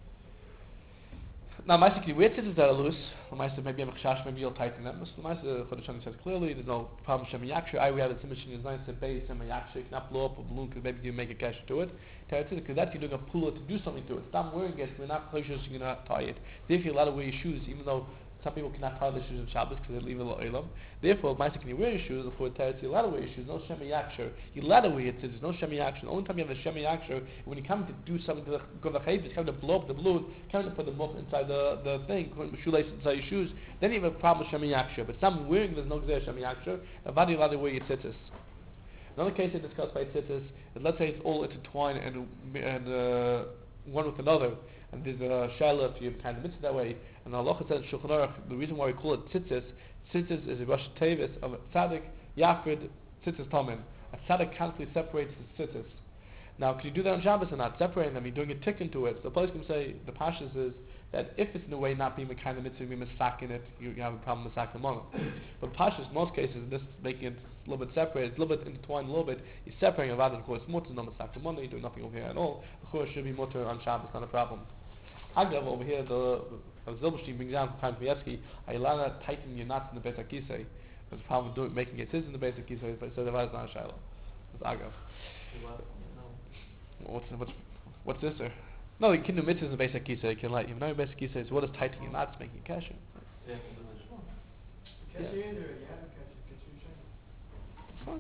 Now, Maisa, where tzitzis that are loose, Maisa maybe have a chash, maybe you'll tighten them. So Maisa, Chodesh Shani says clearly, there's no problem. Shem Yaksher, I we have a tzimmishin is nice and base, and Yaksher, you cannot blow up a balloon because maybe you make a cash to it. Because that's you doing a pull to do something to it. Stop wearing it, we're not kosher, so you're not tie it. Therefore, you're allowed to wear your shoes, even though some people cannot tie their shoes on Shabbos because they leave a lo'ilam. Therefore, Maisa, can you wear your shoes? Before Teretz, you're allowed to wear your shoes. No Shem Yaksher. You're allowed to wear your tzitzis. No Shem Yaksher. The only time you have a Shem Yaksher, when you come to do something to go to the chayv, come to blow up the balloon, come to put the muff inside the, the thing, put the shoelace inside your shoes, then you have a problem with Shem Yaksher. But some wearing, there's no Gzeh Shem Yaksher. Avad you're allowed to wear your tzitzis. Another case they discussed by tzitzis is, let's say it's all intertwined and, and uh, one with another. And there's a shaila if you kind of mitzvah that way. And Allah says in Shulchan Aruch, the reason why we call it tzitzis, tzitzis is a Rosh Tevis of tzaddik, yafrid, tzitzis tamin. A tzaddik constantly separates the tzitzis. Now, can you do that on Shabbos or not? Separating them, you're doing a tick into it. So the place can say, the pashas is that if it's in a way not being a kind of mitzvah, being misak in it, you, you have a problem with misak the But pashas, most cases, this making it a little bit separated, a little bit intertwined a little bit, you're separating a of course, mutter, no misak the you're doing nothing over here at all. Of course, should be mutter on Shabbos, not a problem. Agav, over here, the the Zilberstein brings down from Kamievsky, Ayalana tighten your knots in the Beis HaKisei. There's a problem with doing, making it his in the Beis HaKisei, but so that is not a Shiloh. It's Agav. What's, what's, what's this, sir? No, you can do mitzvahs in the Beis HaKisei, you can like, you know, Beis HaKisei is what is tightening your knots, making a kasher. Yeah. Catch you in there, you have to catch you, catch you in It's fine.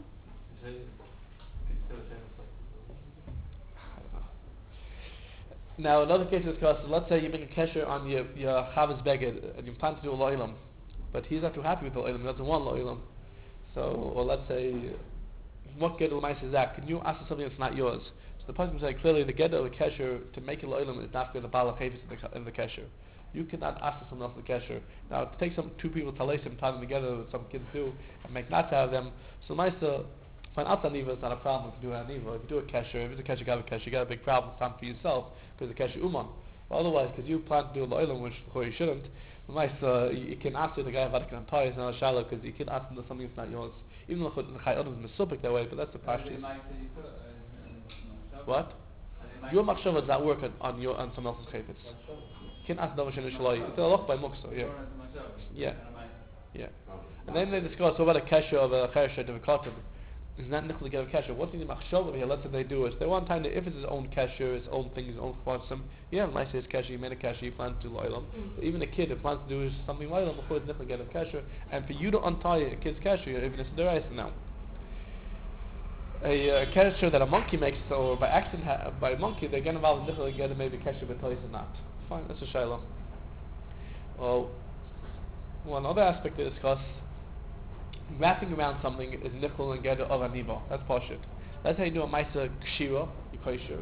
Now, another case is because, let's say you make a kesher on your, your Chavez Beged, and you plan to do a lo'ilam, but he's not too happy with the lo'ilam, he doesn't want lo'ilam. So, or let's say, what get l'mais is that? Can you ask for something that's not yours? So the person will say clearly the get of a kesher to make a lo'ilam is not for the bala chavis in the, in the kesher. You cannot ask for someone else the kesher. Now, to take some two people, talesim, tie them together, what some kids do, and make not to have them, so l'maisa, for an outside niva, it's not a problem if you do an niva. If you do a kesher, if it's a kesher, you got a kesher, you got a big problem, it's time for yourself, because the kesher uman. But otherwise, because you plan to do a lo'ilam, which you shouldn't, nice, uh, you, you can ask the guy about the Antari, it's not a shallow, because you can ask him for something that's not yours. Even though the Chai Adam is misubik that way, but that's the pashtus. What? Your machshava does not work on, on your on someone else's chayfetz. You can ask Davar Shin Shalai. It's a loch by Muksa, yeah. Yeah. Yeah. And then they discuss what about a kesher of a chereshet of a cotton. It's not nichel to get a kesher. What's in the machshava here? Let's say they do it. They want time to, if it's his own kesher, his own thing, his own chvasim, yeah, nice his kesher, he made a kesher, he plans to do lo'ilam. But even a kid who plans to do something lo'ilam before it's nichel to get a kesher, and for you to untie a kid's kesher, even if it's their eyes now. A uh, kesher that a monkey makes, or by accident, ha- by a monkey, they get involved in nichel to get maybe kesher, but tell you it's not. Fine, that's a shayla. Well, one other aspect to discuss, wrapping around something is nichol and geder of aniva. That's pashut. Let's say you do a ma'aser kshira, you kosher.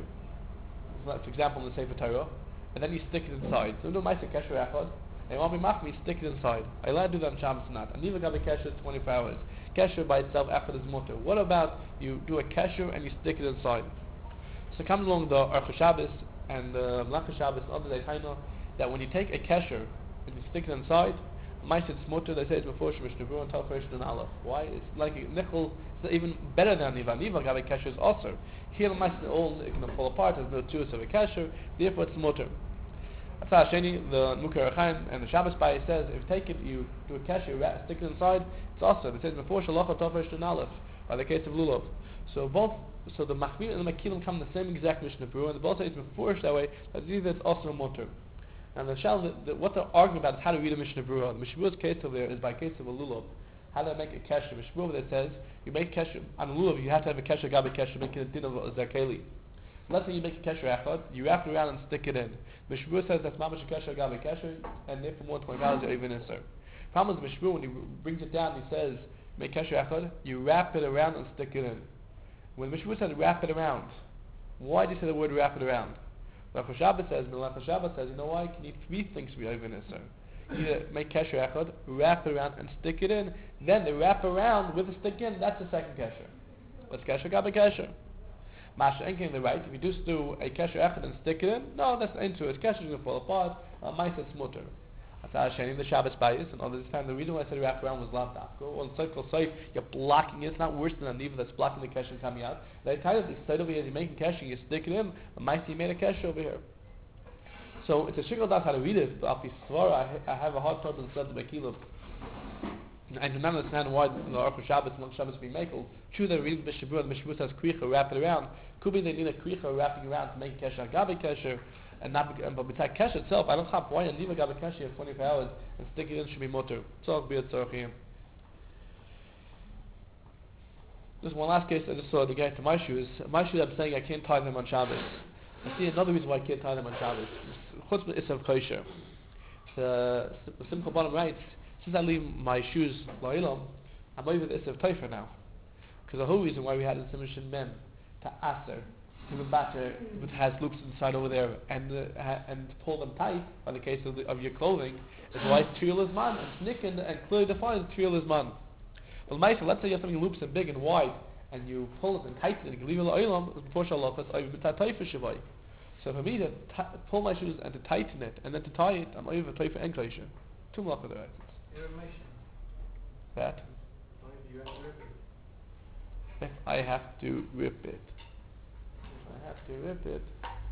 For example, in the Sefer Torah, and then you stick it inside. So you do a ma'aser kesher echad, and you want to be machmi, stick it inside. I allowed to do that on Shabbos or not. Aniva gabe kesher twenty-four hours. Kesher by itself echad is mutter. What about you do a kesher and you stick it inside? So comes along the Archa Shabbos and the Melacha Shabbos and other days that when you take a kesher and you stick it inside, Ma'aser it's mutter, they say it's before Shemish Nebuah and Talchesh and Aleph. Why? It's like a nichol, it's even better than Niva. Niva gabe kesher is also. Here the Ma'aser all it can fall apart, there's no two of a kesher, therefore it's mutter. That's Sheni, the Mukher Achaim and the Shabbos Bay says if you take it, you do a kesher, you wrap, stick it inside, it's also. It says before Shalach Talchesh and Aleph, by the case of Lulav. So both, so the Machmir and the Makilim come in the same exact Mishnah Berurah, and the both say it's before that way, that either it's also a mutter. And the shal, the, the, what they're arguing about is how to read a Mishnah Berurah. The Mishnah Berurah's case over there is by case of a lulav. How to make a kesher. The Mishnah Berurah that says you make kesher on a lulav, you have to have a kesher gabe kesher, making a din of a zakeli. Let's say you make a kesher echad, you wrap it around and stick it in. The Mishnah Berurah says that's mamash a kesher gabe kesher, and therefore more than twenty hours you're even in sir. Problem is the Mishnah Berurah when he brings it down, he says make kesher echad, you wrap it around and stick it in. When the Mishnah Berurah says wrap it around, why do you say the word wrap it around? Melacha Shabbos says, Melacha Shabbos says, you know why? You need three things to be over in sir. Either make kesher echad, wrap it around and stick it in. Then the wrap around with the stick in, that's the second kesher. What's kesher gabe kesher? Masha enking the right. If you just do a kesher echad and stick it in, no, that's into it. Kesher is going to fall apart. Uh, Ma'aser it's mutter. That's Sheni the Shabbos bias, and all this time the reason why I said wrap around was lav dafka. Or in cycle say you're blocking it. It's not worse than a niva that's blocking the kesher coming out. They tell you the state over here, you're making kesher, you stick it in. The Ma'aser you made a kesher over here. So it's a shikol das how to read it, but I'll be svara. I, I have a hard time to understand the Mekilov. I do not understand why the Archa Shabbos and Shabbos be makel. True, they read the Mishnah Berurah. The Mishnah Berurah says kricha, wrap it around. Could be they need a kricha wrapping around to make kesher gabe kesher. And not, but besides kesher itself, I don't have why a niva gabe kesher for twenty-four hours and stick it in should be mutter. So be it tzorchim. Just one last case. I just saw the guy to my shoes. My shoes, I'm saying I can't tie them on Shabbos. I see another reason why I can't tie them on Shabbos. Chutz b'issav kosher. The Simcha Bottom writes, since I leave my shoes la'ilam, I'm over the issav taifer now. Because the whole reason why we had the Simishin men to aser. To the batter, which has loops inside over there, and uh, ha- and pull them tight, by the case of, the, of your clothing, is why it's trial is man, and snicken and clearly defined trial is man. Well, Maisa, let's say you have something loops and big and wide, and you pull it and tighten it, and you leave it l'olam, before shalachas, I would taifa shavai. So for me to t- pull my shoes and to tighten it and then to tie it, I'm over taifa and kosher. Two malachas there. That. You have to rip it. If I have to rip it, if I have to rip it,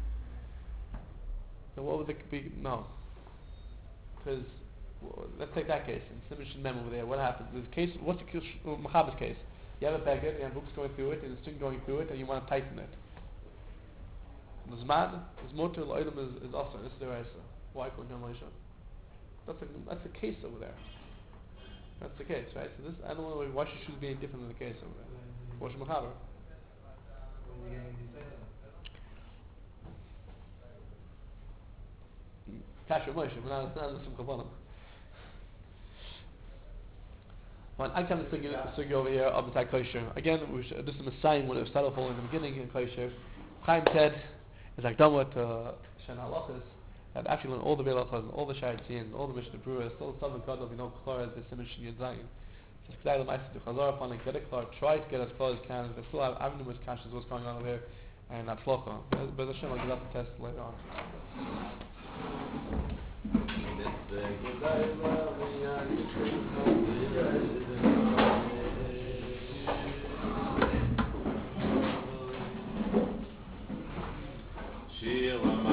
then what would it be? No. Because, well, let's take that case. In Simon Mem over there, what happens? There's a case, what's the case, uh, Machaber's case? You have a beggar, you have books going through it, and a string going through it, and you want to tighten it. The Zman, his motor, l'olam is, is also, it's the Reisa. Why couldn't you Moshe? That's a, that's the case over there. That's the case, right? So this, I don't know why she should be any different than the case over there. What's Machaber? Kasha Moshe, but not, not some Kabbalah. When I come to Sugi over here of the Tag Kosher, again, we should, this is a sign when it was started in the beginning in Kosher. Chaim said, it's like done with uh, Shen Halachas, that actually learn all the Beilachas and all the Shayatzian, all the Mishnah Brewers, all the Southern God of you know, Klor as the Simon Shin Yadzayin. So it's exactly the to Chazar upon it, get it Klor, try to get as close as can, but still have avenue with Kashas, what's going on over here, and that's Locha. But Hashem will give up the test later on. Shir